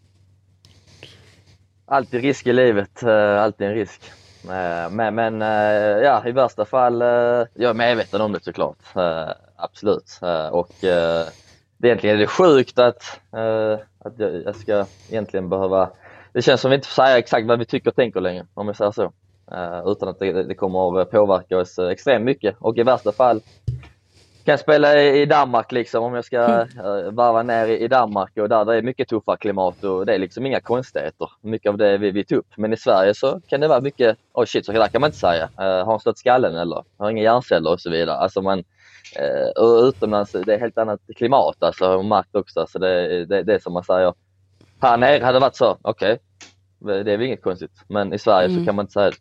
Alltid risk i livet, alltid en risk. Men i värsta fall, jag är medveten om det såklart. absolut. Och egentligen är det sjukt att jag ska egentligen behöva... Det känns som vi inte får säga exakt vad vi tycker och tänker längre, om jag säger så. Utan att det kommer att påverka oss extremt mycket. Och i värsta fall kan jag spela i Danmark liksom, om jag ska varva ner i Danmark, och där det är mycket tuffare klimat och det är liksom inga konstigheter. Mycket av det vi tog upp. Men i Sverige så kan det vara mycket, så där kan man inte säga. Har han slått skallen eller har inga hjärnceller och så vidare. Alltså och utomlands, det är helt annat klimat alltså, och makt också. Alltså det som man säger. Här nere hade varit så, okej. Det är väl inget konstigt. Men i Sverige så kan man inte säga det.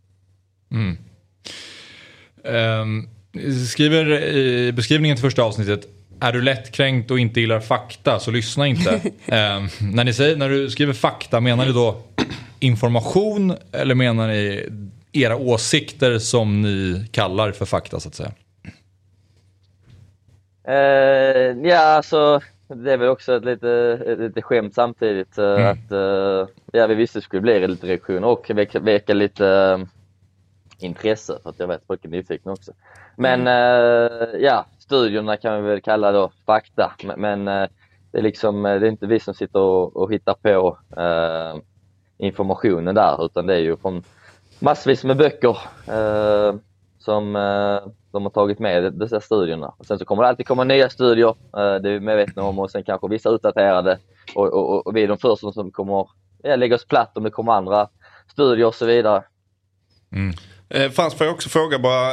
Skriver i beskrivningen till första avsnittet: är du lättkränkt och inte gillar fakta, så lyssna inte. När du skriver fakta, menar ni då information eller menar ni era åsikter som ni kallar för fakta så att säga? Ja, alltså det är väl också ett lite skämt samtidigt att vi visste att det skulle bli lite reaktioner och väcka lite intresse, för att jag vet folk är nyfikna också. Men studierna kan vi väl kalla då fakta, men det är liksom, det är inte vi som sitter och hittar på informationen där, utan det är ju från massvis med böcker som de har tagit med dessa studierna. Och sen så kommer det alltid komma nya studier, det är vi medvetna om, och sen kanske vissa utdaterade och vi är de första som kommer lägga oss platt om det kommer andra studier och så vidare. Frans, får jag också fråga bara,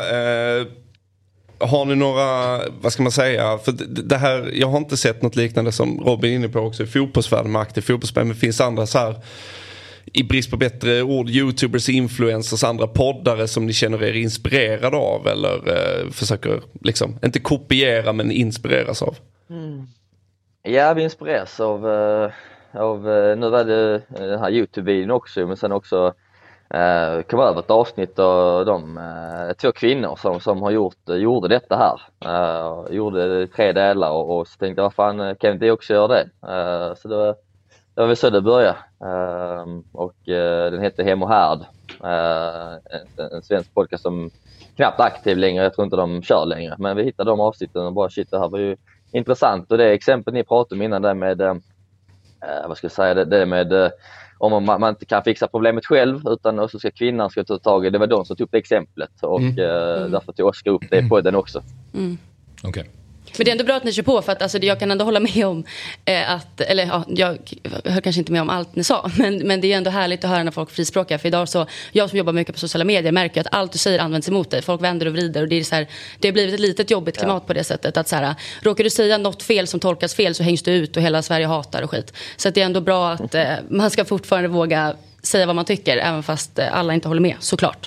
har ni några, vad ska man säga, för det här, jag har inte sett något liknande som Robin är inne på också i fotbollsvärlden med aktiv fotbollsspel, men det finns andra så här, i brist på bättre ord, youtubers, influencers, andra poddare som ni känner er inspirerade av eller försöker liksom, inte kopiera men inspireras av? Ja, vi inspireras av nu var det den här YouTube-videon också, men sen också kom över ett avsnitt av de 2 kvinnor som har gjorde detta här. Gjorde 3 delar och så tänkte jag, vad fan, kan inte jag också göra det? Så det var väl så det började. Och den heter Hem och Härd. En svensk podcast som knappt aktiv längre, jag tror inte de kör längre. Men vi hittade de avsnitten och bara shit, det här var ju intressant. Och det exempel ni pratade om innan där med, vad ska jag säga, det med om man inte kan fixa problemet själv utan så ska kvinnan ta tag i det. Var de som tog upp det exemplet och därför tog Oskar upp det på den också. Okej. Men det är ändå bra att ni kör på, för att alltså, jag kan ändå hålla med om jag hör kanske inte med om allt ni sa, men det är ändå härligt att höra när folk frispråkar, för idag så, jag som jobbar mycket på sociala medier märker att allt du säger används emot dig, folk vänder och vrider och det är så här, det har blivit ett litet jobbigt klimat på det sättet att så här, råkar du säga något fel som tolkas fel så hängs du ut och hela Sverige hatar och skit, så att det är ändå bra att man ska fortfarande våga säga vad man tycker även fast alla inte håller med, såklart.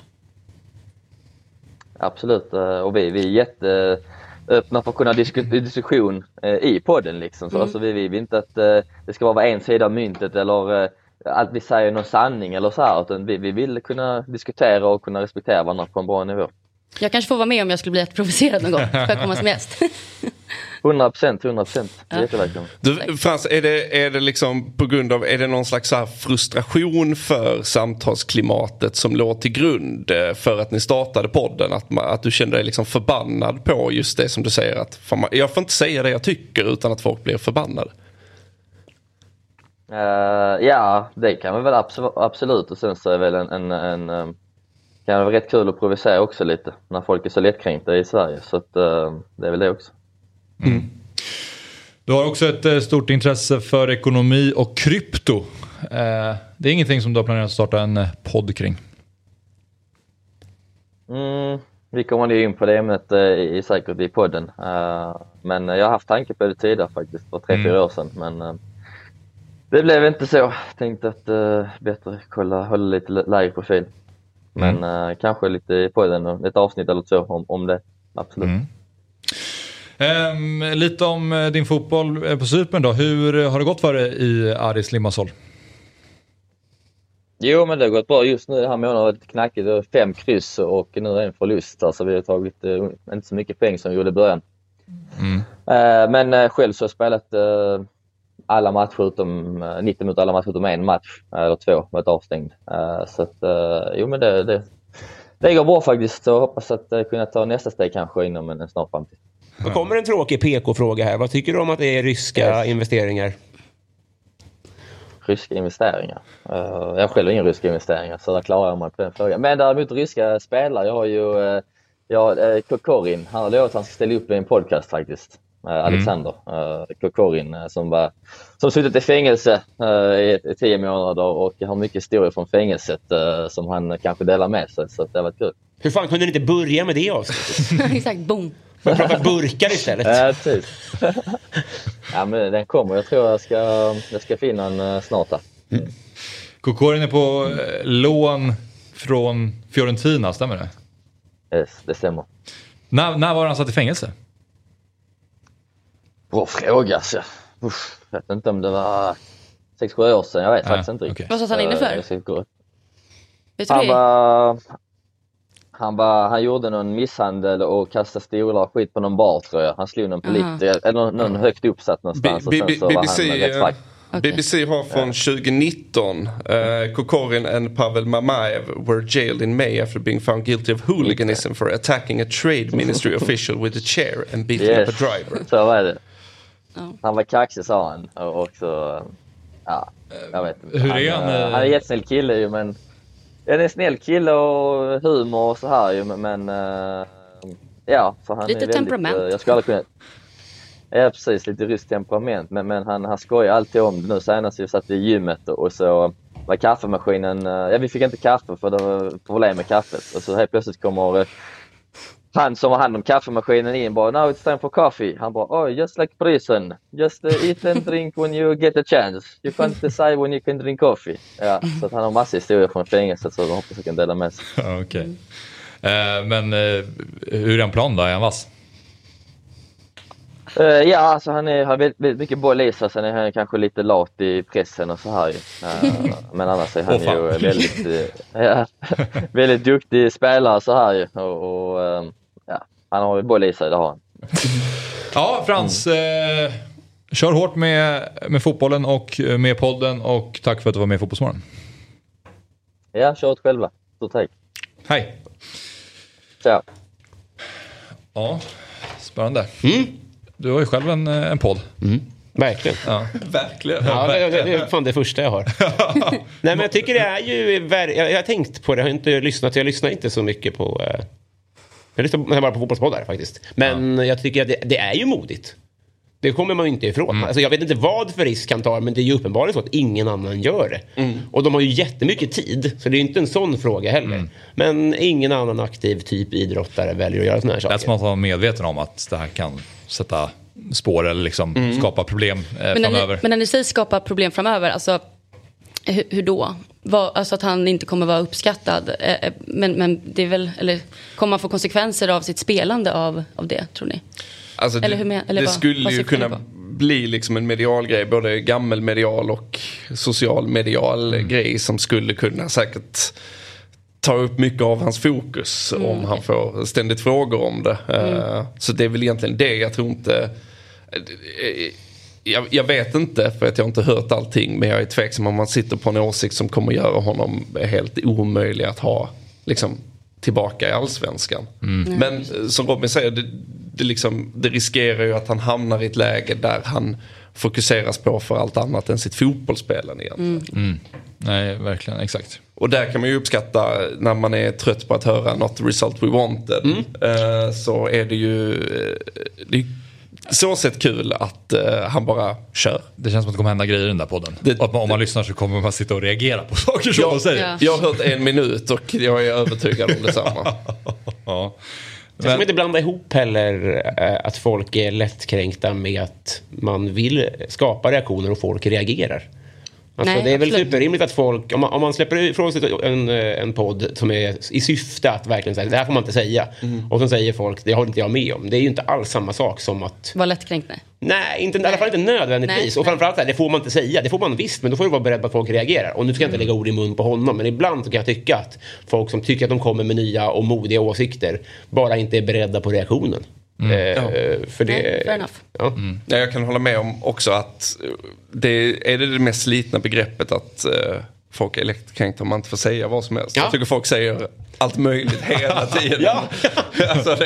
Absolut, och vi är jätte öppna för att kunna diskussion i podden liksom. Så alltså, vi vill inte att det ska vara en sida av myntet eller att vi säger någon sanning eller så här, utan vi vill kunna diskutera och kunna respektera varandra på en bra nivå. Jag kanske får vara med om jag skulle bli provocerad någon gång. Får jag komma som gäst? 100%. Det är jättevälkommen. Du, Frans, är det liksom på grund av, är det någon slags så här frustration för samtalsklimatet som låg till grund för att ni startade podden? Att du kände dig liksom förbannad på just det som du säger, att jag får inte säga det jag tycker utan att folk blir förbannade? Ja, det kan vi väl absolut. Och sen så är väl kan det vara rätt kul att provocera också lite när folk är så lättkränkta i Sverige, så att det är väl det också. Du har också ett stort intresse för ekonomi och krypto. Det är ingenting som du har planerat att starta en podd kring? Vi kommer ju in på det ämnet säkert i podden. Men jag har haft tanke på det tidigare faktiskt, för 3-4 år sedan. Men det blev inte så. Jag tänkte att bättre hålla lite lägre profil. Men kanske lite på den, ett avsnitt eller så om det, absolut. Lite om din fotboll på Cypern då. Hur har det gått för dig i Aris Limassol? Jo, men det har gått bra. Just nu här månaden har varit knackigt. 5 kryss och nu är en förlust. Alltså vi har tagit inte så mycket pengar som vi gjorde i början. Men själv så har jag spelat alla matcher utom 90 minuter, alla matcher utom en match eller 2 med ett avstängd. Så att jo, men det går bra faktiskt, och hoppas att kunna ta nästa steg kanske inom en snar framtid. Då kommer en tråkig PK-fråga här. Vad tycker du om att det är ryska investeringar? Ryska investeringar? Jag har själv ingen ryska investeringar, så där klarar jag mig på den frågan. Men däremot ryska spelare, jag har ju Kokorin. Han har lovat att han ska ställa upp i en podcast faktiskt. Alexander Kokorin som suttit i fängelse i 10 månader och har mycket historia från fängelset som han kanske delar med sig, så det var kul. Hur fan kunde ni inte börja med det avsnittet? Exakt, boom. Man pratar burkar istället. Ja, precis. Ja, men den kommer. Jag tror jag ska finna den snart här. Kokorin är på lån från Fiorentina, stämmer det? Yes, det stämmer. När var han satt i fängelse? Bra fråga, så. Jag vet inte om det var 6-7 år sedan. Jag vet faktiskt inte riktigt. Vad satt han inne för? Vet du han gjorde någon misshandel och kastade stolar och skit på någon bar, tror jag. Han slog någon politiker, eller någon högt uppsatt någonstans. BBC har från 2019 Kokorin and Pavel Mamaev were jailed in May after being found guilty of hooliganism for attacking a trade ministry official with a chair and beating up a driver. Så var det. Han var kaxig, sa han. Och så, jag vet inte. Hur är han? Han är en jättesnäll kille ju, men är en snäll kille och humor och så här ju, men för han lite är temperament. Jag skulle aldrig kunna. Ja, precis, lite ryskt temperament, men han skojar alltid om det. Nu senast vi satt i gymmet och så var kaffemaskinen, vi fick inte kaffe för det var problem med kaffet, och så helt plötsligt kommer han som har hand om kaffemaskinen in bara, now it's time for coffee. Han bara, just like prison. Just eat and drink when you get a chance. You can't decide when you can drink coffee. Ja, så att han har massa historier från fängelset, så jag hoppas jag kan dela med sig. Okej. Men hur är han plan då? Är han vass? Alltså han har väldigt mycket boll i sig. Sen är han kanske lite lat i pressen och så här. Men annars är han ju väldigt duktig spelare så här. Han har ju boll i sig, det har han. Ja, Frans, kör hårt med fotbollen och med podden, och tack för att du var med i Fotbollsmorgon. Ja, kör åt själva. Stort tack. Hej. Ciao. Ja, spännande. Du har ju själv en podd. Verkligen. Ja, verkligen. Ja, det är fan det första jag har. Nej, men jag tycker det är ju... Jag har tänkt på det, jag har inte lyssnat. Jag lyssnar inte så mycket på... Jag lyssnar bara på fotbollspoddar faktiskt. Men jag tycker att det är ju modigt. Det kommer man ju inte ifrån. Alltså, jag vet inte vad för risk kan ta, men det är ju uppenbarligen så att ingen annan gör det. Och de har ju jättemycket tid, så det är ju inte en sån fråga heller. Men ingen annan aktiv typ idrottare väljer att göra såna här saker. Det är som att man är medveten om att det här kan sätta spår eller liksom skapa problem framöver. Men när ni säger skapa problem framöver, alltså hur då? Alltså att han inte kommer vara uppskattad, men det är väl, eller kommer man få konsekvenser av sitt spelande av det, tror ni? Alltså det skulle ju kunna bli liksom en medial grej, både gammelmedial och social medial grej, som skulle kunna säkert ta upp mycket av hans fokus om han får ständigt frågor om det. Så det är väl egentligen det. Jag tror inte... Jag vet inte, för att jag inte hört allting, men jag är tveksam om man sitter på en åsikt som kommer göra honom helt omöjlig att ha liksom tillbaka i allsvenskan. Men som Robin säger, det riskerar ju att han hamnar i ett läge där han fokuseras på för allt annat än sitt fotbollsspelande egentligen. Nej, verkligen, exakt. Och där kan man ju uppskatta, när man är trött på att höra not the result we wanted, så är det ju så sett kul att han bara kör. Det känns som att det kommer hända grejer i den där podden. Om man lyssnar så kommer man sitta och reagera på saker som de säger. Jag har hört 1 minut och jag är övertygad om detsamma. Jag ska inte blanda ihop heller att folk är lättkränkta med att man vill skapa reaktioner och folk reagerar. Alltså, nej, det är väl superrimligt att folk, om man släpper ifrån sig en podd som är i syfte att verkligen säga, det här får man inte säga. Och så säger folk, det har inte jag med om. Det är ju inte alls samma sak som att... Var lättkränkt, Nej, inte, i alla fall inte nödvändigtvis. Och framförallt, det får man inte säga. Det får man visst, men då får du vara beredd på att folk reagerar. Och nu ska jag inte lägga ord i mun på honom, men ibland kan jag tycka att folk som tycker att de kommer med nya och modiga åsikter bara inte är beredda på reaktionen. För det... Fair enough. Jag kan hålla med om också att det är det mest slitna begreppet, att folk är lättkränkta om man inte får säga vad som helst. Jag tycker folk säger allt möjligt hela tiden. Alltså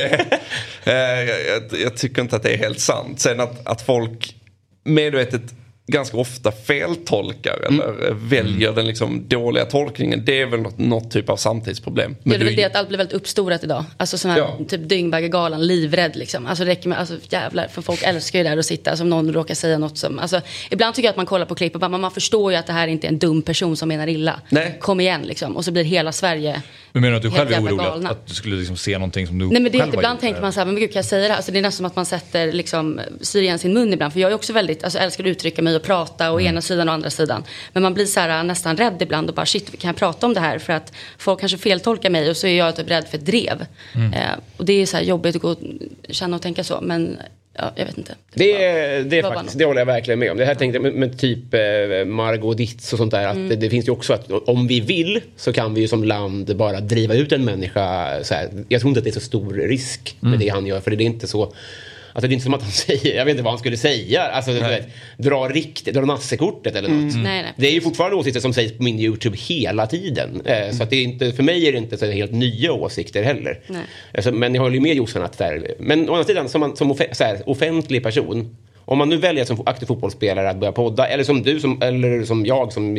jag tycker inte att det är helt sant. Sen att folk medvetet ganska ofta feltolkar eller väljer den liksom dåliga tolkningen, det är väl något typ av samtidsproblem. Men det är väl det att allt blir väldigt uppstorat idag. Alltså sån här typ Dyngbaggegalan, livrädd liksom. Alltså det räcker med, alltså jävlar, för folk älskar ju där att sitta, alltså om någon råkar säga något som, alltså ibland tycker jag att man kollar på klipp och bara, man förstår ju att det här inte är en dum person som menar illa. Nej. Kom igen liksom, och så blir hela Sverige. Men menar du att du själv är orolig att du skulle liksom se någonting som du Nej, men det är själv ibland tänker man så här, men gud, kan jag säga det? Alltså det är nästan som att man sätter liksom syr sin mun ibland, för jag är också väldigt, alltså älskar att uttrycka mig och prata och ena sidan och andra sidan. Men man blir så här nästan rädd ibland och bara shit, kan jag prata om det här? För att folk kanske feltolkar mig och så är jag typ rädd för ett drev. Och det är så här jobbigt att gå och känna och tänka så, men ja, jag vet inte. Det är faktiskt, det håller jag verkligen med om. Det här tänkte jag med typ Margot Ditz och sånt där, att det finns ju också att om vi vill så kan vi ju som land bara driva ut en människa så här. Jag tror inte att det är så stor risk med det han gör, för det är inte så. Alltså det är inte som att han säger, jag vet inte vad han skulle säga, alltså dra nassekortet eller något. Nej. Det är ju fortfarande åsikter som sägs på min YouTube hela tiden. Så att det är inte, för mig är det inte så helt nya åsikter heller. Alltså, men jag håller ju med Jossan att där. Men å andra sidan, som så här, offentlig person, om man nu väljer som aktiv fotbollsspelare att börja podda, eller som du, eller som jag, som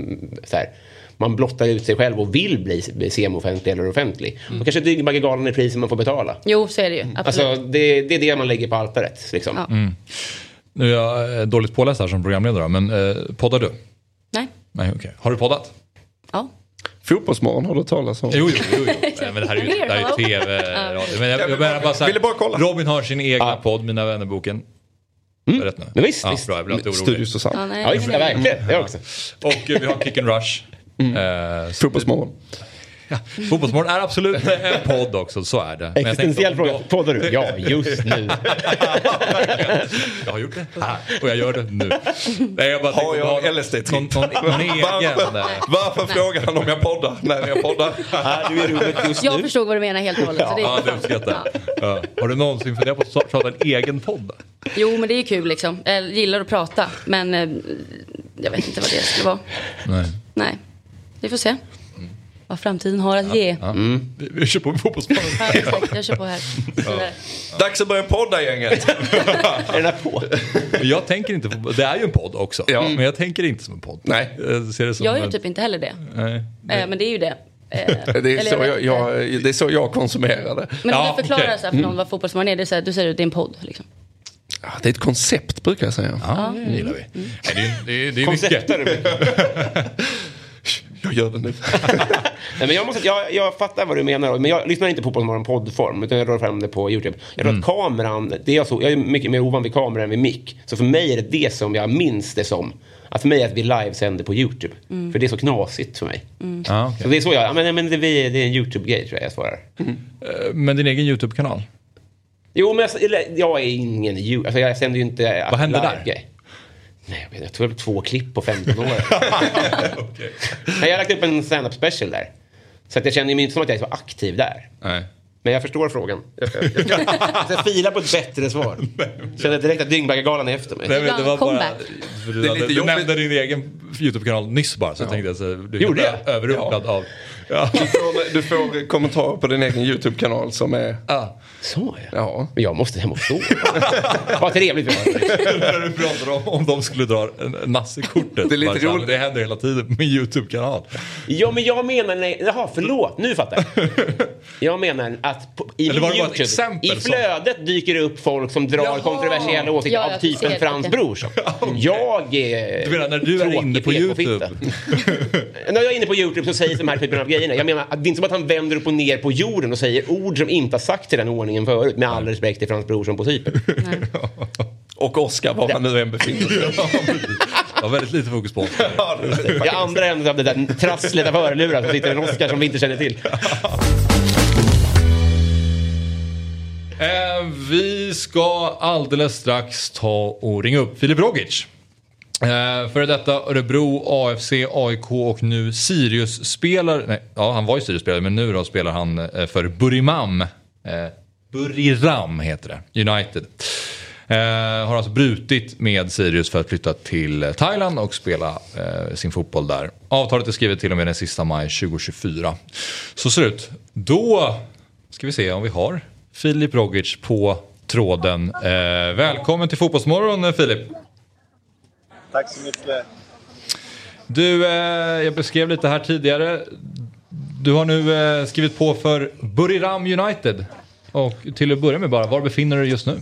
så här, man blottar ut sig själv och vill bli semi-offentlig eller offentlig. Då kanske Dyngbaggegalan är priset man får betala. Jo, så är det ju. Absolut. Alltså, det är det man lägger på altaret. Liksom. Nu är jag dåligt påläst här som programledare, men poddar du? Nej, okej. Har du poddat? Ja. Fotbollsmorgon har du talat om. Jo. Men det här är ju tv. Men jag menar bara så här, bara kolla. Robin har sin egna podd, Mina vännerboken. Rätt nu? Men visst. Bra, jag blir inte orolig. Studios och sant. Ja, verkligen. Jag också. Och vi har Kick and Rush. Fotbollsmorgon. Ja, Fotbollsmorgon är absolut en podd också, så är det. Existentiell fråga, poddar du? Ja, just nu. Jag har gjort det och jag gör det nu. Nej, jag bara har jag LSD-tripp? Någon egen. Varför frågar han om jag poddar när jag poddar? Du är rummet just nu. Jag förstod vad du menar helt och hållet. Ja, det uppskattar jag. Har du någonsin funderat på att starta en egen podd? Jo, men det är kul liksom. Jag gillar att prata, men jag vet inte vad det skulle vara. Nej. Vi får se vad framtiden har att ge. Vi kör på en fotbollsmorgon. Jag kör på här. Dags att börja podda, gänget. Är den här på? Jag tänker inte på, det är ju en podd också. Men jag tänker inte som en podd. Nej. Jag gör typ inte heller det. Men det är ju det. Det är så jag konsumerar det. Men om du förklarar så här för någon vad fotbollsmorgon är, det så här, du säger att det är en podd liksom. Ja, det är ett koncept, brukar jag säga. Ja, det gillar vi. Det är mycket. Jag gör det nu. Nej, men jag fattar vad du menar, men jag lyssnar inte på Fotbollsmorgon poddform, utan jag drar fram det på YouTube. Jag tror att kameran, jag är mycket mer ovan vid kameran än vid mick. Så för mig är det som jag minns det som. Att för mig är att vi livesänder på YouTube. För det är så knasigt för mig. Okay. Så det är så men det är en YouTube-grej, tror jag svarar. Men din egen YouTube-kanal? Jo, men jag är ingen YouTube. Alltså jag sänder ju inte. Vad händer där? Grej. Nej, jag tror det 2 klipp på 15 år. Okay. Jag har lagt upp en stand-up special där. Så att jag känner mig inte som att jag är så aktiv där. Nej. Men jag förstår frågan. Jag ska fila på ett bättre svar. Känner direkt att Dyngbaggegalan är efter mig. Nej, men det var bara, det är lite du nämnde din egen YouTube-kanal nyss bara. Så jag tänkte att du är överrumplad av. Ja. Du får kommentarer på din egen YouTube-kanal som är... Så ja. Men jag måste hem och stå. Vad trevligt vi har. När du pratar om de skulle dra nassekortet. Det är lite roligt. Det händer hela tiden med YouTube-kanal. Ja, men jag menar... Jaha, förlåt. Nu fattar jag. Jag menar att i YouTube, i flödet dyker det upp folk som drar kontroversiella åsikter av typen Frans Brorsson. Jag är... Du menar när du är inne på YouTube? När jag är inne på YouTube så säger de här typen av grejerna. Jag menar, det är inte som att han vänder upp och ner på jorden och säger ord som inte har sagt till den ordningen förut. Med all respekt till Frans Brorsson på Cypern. Och Oscar, var han nu än befinner sig. Det var väldigt lite fokus på. Jag andra änden av det där trasslet av hörlurar som sitter en Oscar som vi inte känner till. Vi ska alldeles strax ta och ringa upp Filip Rogic. För detta Örebro, AFC, AIK och nu Sirius-spelare. Nej, ja, han var ju Sirius-spelare, men nu då spelar han för Buriram heter det, United. Har alltså brutit med Sirius för att flytta till Thailand och spela sin fotboll där. Avtalet är skrivet till och med den sista maj 2024. Så ser det ut. Då ska vi se om vi har Filip Rogic på tråden. Välkommen till Fotbollsmorgon, Filip. Tack så mycket. Du, jag beskrev lite här tidigare. Du har nu skrivit på för Buriram United. Och till att börja med bara, var befinner du just nu?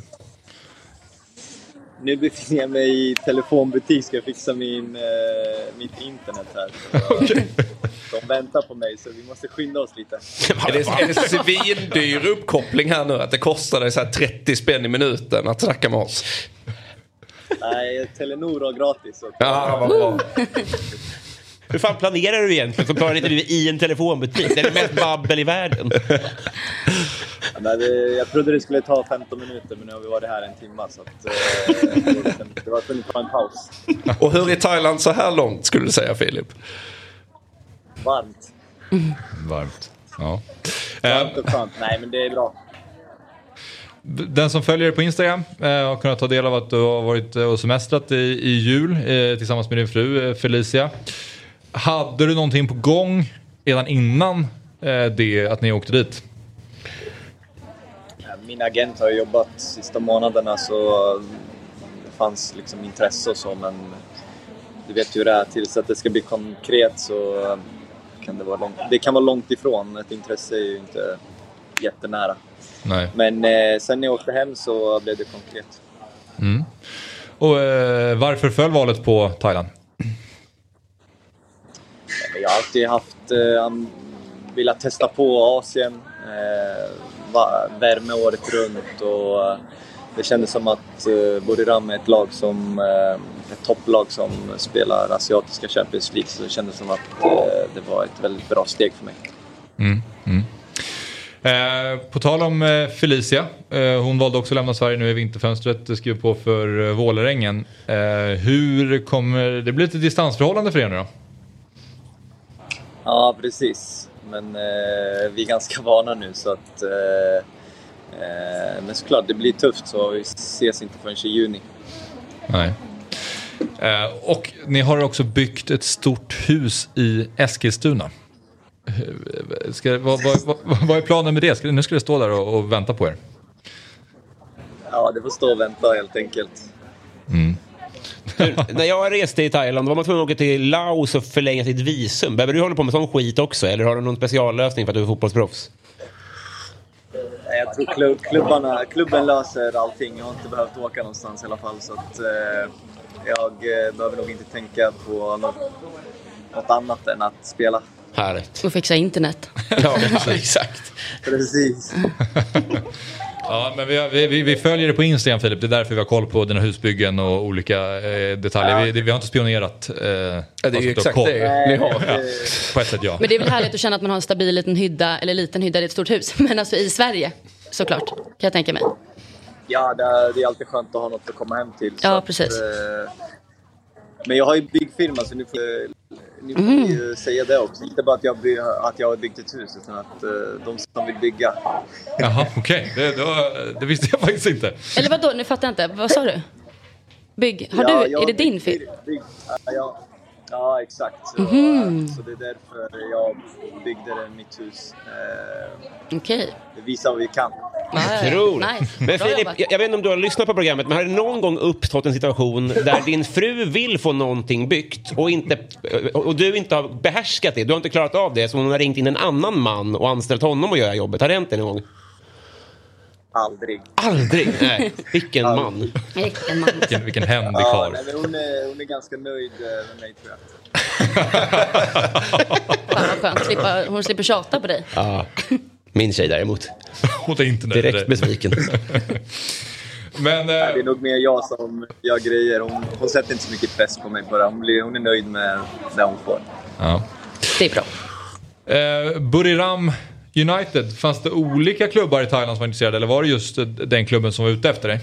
Nu befinner jag mig i telefonbutik, ska jag fixa mitt internet här. Okay. De väntar på mig så vi måste skynda oss lite. Är det svindyr uppkoppling här nu? Att det kostar dig så här 30 spänn i minuten att snacka med oss? Nej, Telenor har gratis. Ja, vad bra. Hur fan planerar du egentligen? Så klarar inte du i en telefonbutik? Det är det mest babbel i världen. Jag trodde det skulle ta 15 minuter, men nu har vi varit här en timme. Så att, det var ungefär en paus. Och hur är Thailand så här långt, skulle du säga, Filip? Varmt. Varmt, ja. Varmt och skönt. Nej, men det är bra. Den som följer dig på Instagram har kunnat ta del av att du har varit och semestrat i jul tillsammans med din fru Felicia. Hade du någonting på gång redan innan det att ni åkte dit? Min agent har jobbat sista månaderna, så det fanns liksom intresse och så, men du vet ju hur det är, tills att det ska bli konkret så kan det vara långt. Det kan vara långt ifrån, ett intresse är ju inte jättenära. Nej. Men sen när jag åkte hem så blev det konkret. Mm. Och varför föll valet på Thailand? Jag har alltid velat testa på Asien, värme året runt, och det kändes som att Buriram är ett lag som ett topplag som spelar asiatiska Champions League, så det kändes som att det var ett väldigt bra steg för mig. På tal om Felicia, hon valde också att lämna Sverige nu i vinterfönstret, skriver på för Vålerengen. Hur kommer det bli ett distansförhållande för er nu då? Ja, precis. Men vi är ganska vana nu, så att men såklart det blir tufft, så vi ses inte förrän i juni. Nej. Och ni har också byggt ett stort hus i Eskilstuna. Vad är planen med det? Nu ska det stå där och vänta på er. Ja, det får stå och vänta helt enkelt. När jag reste i Thailand var man tvungen att åka till Laos och förlänga sitt visum. Behöver du hålla på med sån skit också? Eller har du någon speciallösning för att du är fotbollsproffs? Jag tror klubben löser allting. Jag har inte behövt åka någonstans i alla fall. Så att jag behöver nog inte tänka på något annat än att spela. Härligt. Och fixa internet. Ja, exakt. Precis. Ja, men vi följer det på Instagram, Filip. Det är därför vi har koll på dina husbyggen och olika detaljer. Vi har inte spionerat. Det är ju exakt det ni har. Ja, på ett sätt, ja. Men det är väl härligt att känna att man har en stabil liten hydda, eller liten hydda i ett stort hus. Men alltså i Sverige, såklart, kan jag tänka mig. Ja, det är alltid skönt att ha något att komma hem till. Ja, precis. Men jag har ju byggfirma, så nu får ju säga det också. Inte bara att jag har byggt ett hus, utan att de som vill bygga. Jaha, okej. Det visste jag faktiskt inte. Eller vadå? Nu fattar jag inte. Vad sa du? Bygg. Är det din firma? Ja, exakt. Så det är därför jag byggde mitt hus. Okej. Det visar vad vi kan. Nice. Men Filip, jag vet inte om du har lyssnat på programmet, men har det någon gång uppstått en situation där din fru vill få någonting byggt och du inte har behärskat det, du har inte klarat av det, så hon har ringt in en annan man och anställt honom att göra jobbet? Har det hänt det någon gång? Aldrig? Nej. Vilken man. Vilken händig karl. Ja, hon är ganska nöjd med mig, tror jag. Fan, skönt. Hon slipper tjata på dig. Ja. Min tjej däremot. Hon är inte nöjd. Direkt besviken. Men, det är nog mer jag som gör grejer. Hon sätter inte så mycket press på mig. Bara. Hon är nöjd med det hon får. Ja. Det är bra. Buriram United, fanns det olika klubbar i Thailand som var intresserade, eller var det just den klubben som var ute efter dig?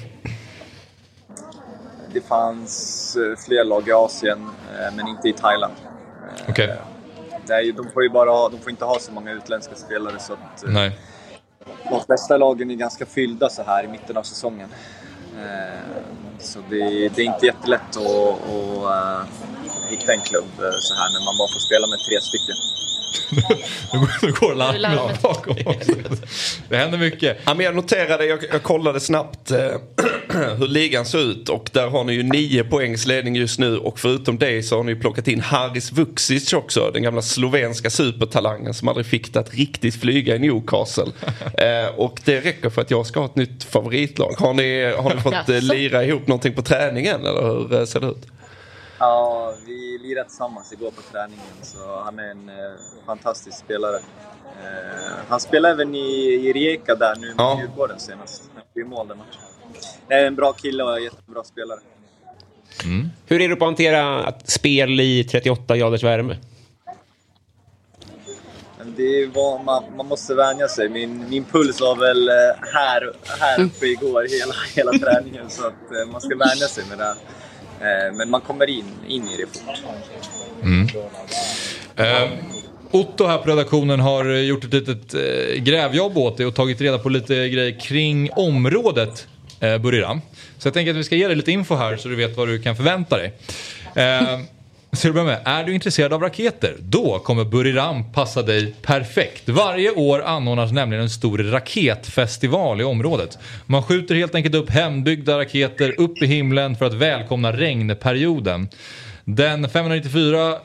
Det fanns fler lag i Asien, men inte i Thailand. Okej. De får inte ha så många utländska spelare, så att nej. De flesta lagen är ganska fyllda så här i mitten av säsongen. Så det är inte jättelätt att hitta en klubb så här när man bara får spela med 3 stycken. Nu går larmet bakom också. Det händer mycket. Ja, men jag noterade, jag kollade snabbt hur ligan ser ut. Och där har ni ju 9 poängs ledning just nu. Och förutom det så har ni plockat in Haris Vuksic också. Den gamla slovenska supertalangen som aldrig fick det att riktigt flyga i Newcastle. Och det räcker för att jag ska ha ett nytt favoritlag. Har ni fått lira ihop någonting på träningen? Eller hur ser det ut? Ja, vi lirade tillsammans igår på träningen, så han är en fantastisk spelare. Han spelar även i Rijeka där nu med Djurgården senast. Vi mål den matchen. Det är en bra kille och en jättebra spelare. Mm. Hur är det på att hantera spel i 38 graders värme? Det var, man måste vänja sig. Min puls var väl här uppe igår hela träningen, så att man ska vänja sig med det. Men man kommer in i det fort. Otto här på redaktionen har gjort ett litet grävjobb åt dig och tagit reda på lite grejer kring området Buriram. Så jag tänker att vi ska ge dig lite info här så du vet vad du kan förvänta dig. Så med, är du intresserad av raketer? Då kommer Buriram passa dig perfekt. Varje år anordnas nämligen en stor raketfestival i området. Man skjuter helt enkelt upp hembyggda raketer upp i himlen för att välkomna regnperioden. Den 594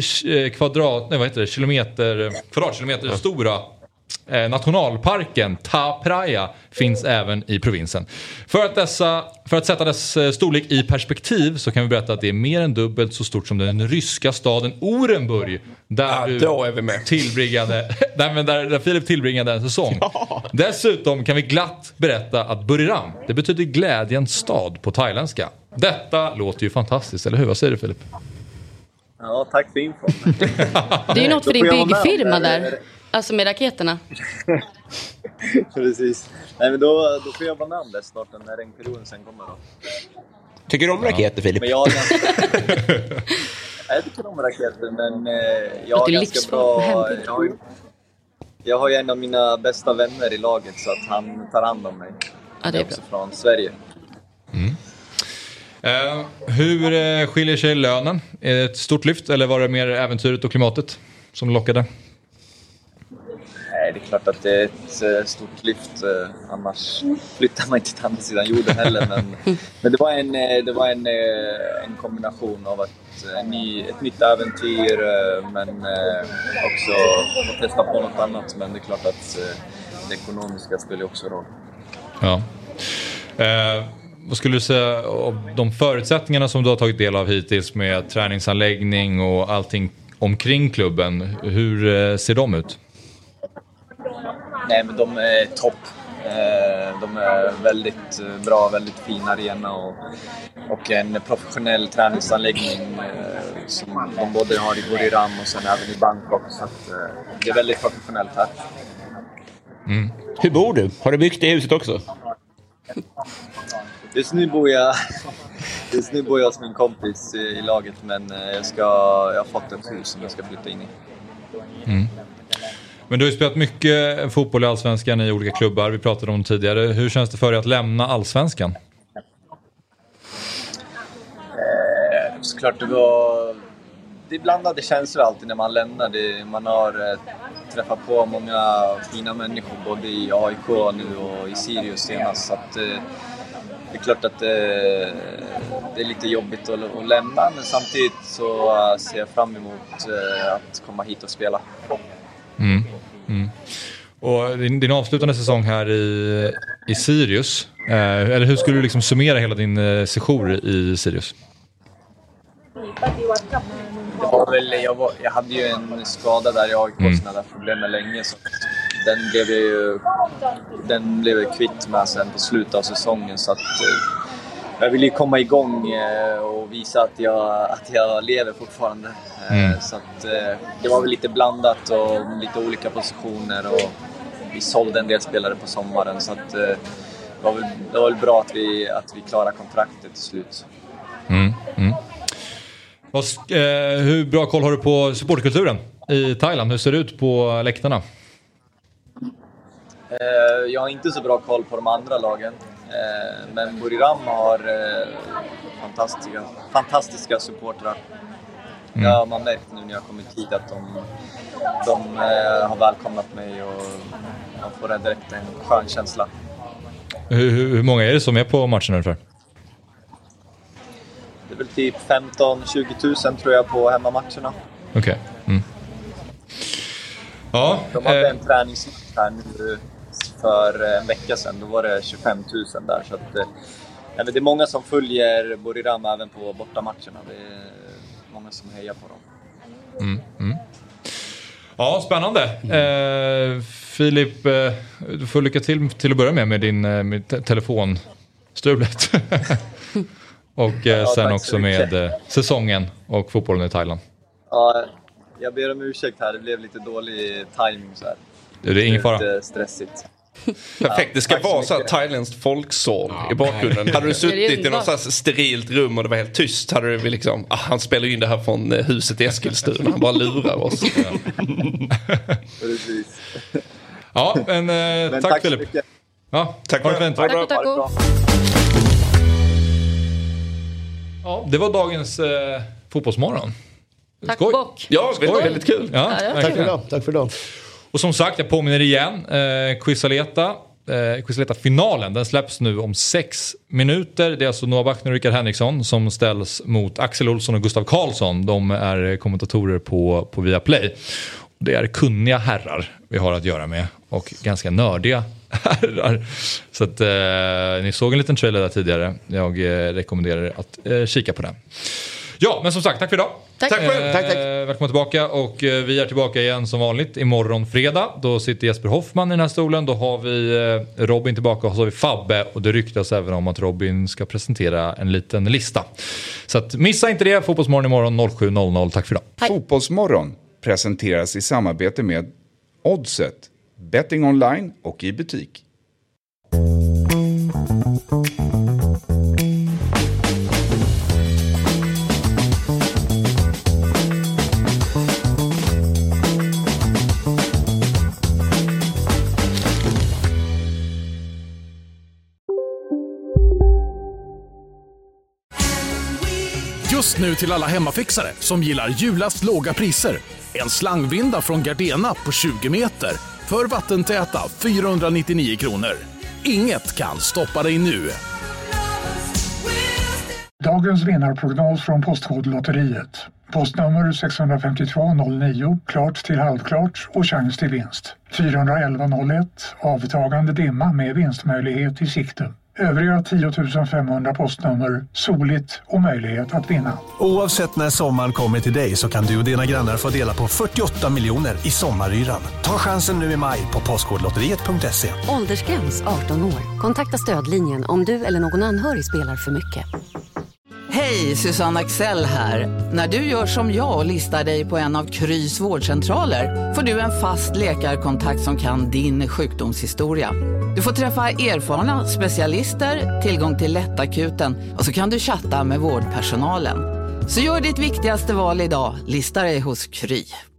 kvadratkilometer stora nationalparken Ta Praia finns även i provinsen. För att sätta dess storlek i perspektiv så kan vi berätta att det är mer än dubbelt så stort som den ryska staden Orenburg där då är vi med. där Filip tillbringade en säsong. Ja. Dessutom kan vi glatt berätta att Buriram, det betyder glädjens stad på thailändska. Detta låter ju fantastiskt, eller hur? Vad säger du, Filip? Ja, tack för info. Det är ju något för din byggfirma där. Alltså med raketerna. Precis. Nej, men då får jag vara namn där snart när regnperioden sen kommer då. Tycker du om raketer, Filip? Men jag tycker om raketer, men jag har ganska bra... Jag har ju en av mina bästa vänner i laget så att han tar hand om mig. Ja, det är också bra. Från Sverige. Hur skiljer sig lönen? Är det ett stort lyft eller var det mer äventyret och klimatet som lockade? Nej, det är klart att det är ett stort lyft. Annars flyttar man inte till andra sidan jorden heller. Men det var en kombination av ett nytt äventyr, men också att testa på något annat. Men det är klart att det ekonomiska spelar också roll. Ja. Vad skulle du säga om de förutsättningarna som du har tagit del av hittills med träningsanläggning och allting omkring klubben? Hur ser de ut? Nej, men de är topp. De är väldigt bra, väldigt fin arena och en professionell träningsanläggning som de både har i Buriram och sen även i Bangkok. Så att, det är väldigt professionellt här. Hur bor du? Har du byggt i huset också? Just nu bor jag hos min kompis i laget, men jag har fått ett hus som jag ska flytta in i. Men du har ju spelat mycket fotboll i Allsvenskan i olika klubbar. Vi pratade om tidigare. Hur känns det för dig att lämna Allsvenskan? Såklart det är blandade känslor alltid när man lämnar. Man har träffat på många fina människor både i AIK nu och i Sirius senast. Så att, det är klart att det är lite jobbigt att lämna, men samtidigt så ser jag fram emot att komma hit och spela. Och din avslutande säsong här i Sirius, eller hur skulle du liksom summera hela din sejour i Sirius? Jag hade ju en skada där i AIK som hade problem med länge, så den blev jag kvitt med sen på slutet av säsongen, så att jag ville ju komma igång och visa att jag lever fortfarande. Så att det var väl lite blandat och lite olika positioner och vi sålde en del spelare på sommaren, så att det var väl bra att vi klarade kontraktet till slut. Hur bra koll har du på supportkulturen i Thailand? Hur ser det ut på läktarna? Jag har inte så bra koll på de andra lagen. Men Buriram har fantastiska supportrar. Ja, man märkt nu när jag kommit hit att de har välkomnat mig och man får direkt en skön känsla. Hur många är det som är på matchen ungefär? Det är väl typ 15-20 000 tror jag på hemmamatcherna. Okej. Ja, de hade en träningsmatch här nu för en vecka sedan. Då var det 25 000 där. Så att, det är många som följer Buriram även på bortamatcherna. Det är många som hejar på dem. Ja, spännande. Filip, du får lycka till att börja med din med telefonstrulet. Och sen också med säsongen och fotbollen i Thailand. Ja, jag ber om ursäkt här. Det blev lite dålig timing så här. Det är ingen fara. Lite stressigt. Perfekt, det ska vara så här thailändskt folksång i bakgrunden. Hade du suttit i något så sterilt rum och det var helt tyst, hade du liksom, han spelar in det här från huset i Eskilstuna, han bara lurar oss. Precis. Ja, men tack Filip. Ja, tack för det. Tack. Ja, det var dagens fotbollsmorgon. Tack bock. Ja, det var väldigt kul. Ja, Tack för idag. Och som sagt, jag påminner igen, Quizaleta-finalen, den släpps nu om 6 minuter. Det är alltså Noah Bachner och Rickard Henriksson som ställs mot Axel Olsson och Gustav Karlsson. De är kommentatorer på Viaplay. Det är kunniga herrar vi har att göra med och ganska nördiga herrar. Så att ni såg en liten trailer där tidigare. Jag rekommenderar att kika på den. Ja, men som sagt, tack för idag. Tack själv. Tack. Välkommen tillbaka och vi är tillbaka igen som vanligt imorgon fredag. Då sitter Jesper Hoffman i den här stolen. Då har vi Robin tillbaka och så har vi Fabbe. Och det ryktas även om att Robin ska presentera en liten lista. Så att missa inte det. Fotbollsmorgon imorgon 07.00. Tack för idag. Hej. Fotbollsmorgon presenteras i samarbete med Oddset. Betting online och i butik. Just nu till alla hemmafixare som gillar julast låga priser. En slangvinda från Gardena på 20 meter för vattentäta 499 kronor. Inget kan stoppa dig nu. Dagens vinnarprognos från Postkodlotteriet. Postnummer 65209, klart till halvklart och chans till vinst. 41101, avtagande dimma med vinstmöjlighet i sikte. Övriga 10 500 postnummer, soligt och möjlighet att vinna. Oavsett när sommaren kommer till dig så kan du och dina grannar få dela på 48 miljoner i sommaryran. Ta chansen nu i maj på postkodlotteriet.se. Åldersgräns 18 år. Kontakta stödlinjen om du eller någon anhörig spelar för mycket. Hej, Susanne Axel här. När du gör som jag och listar dig på en av Krys vårdcentraler får du en fast läkarkontakt som kan din sjukdomshistoria. Du får träffa erfarna specialister, tillgång till lättakuten och så kan du chatta med vårdpersonalen. Så gör ditt viktigaste val idag, lista dig hos Kry.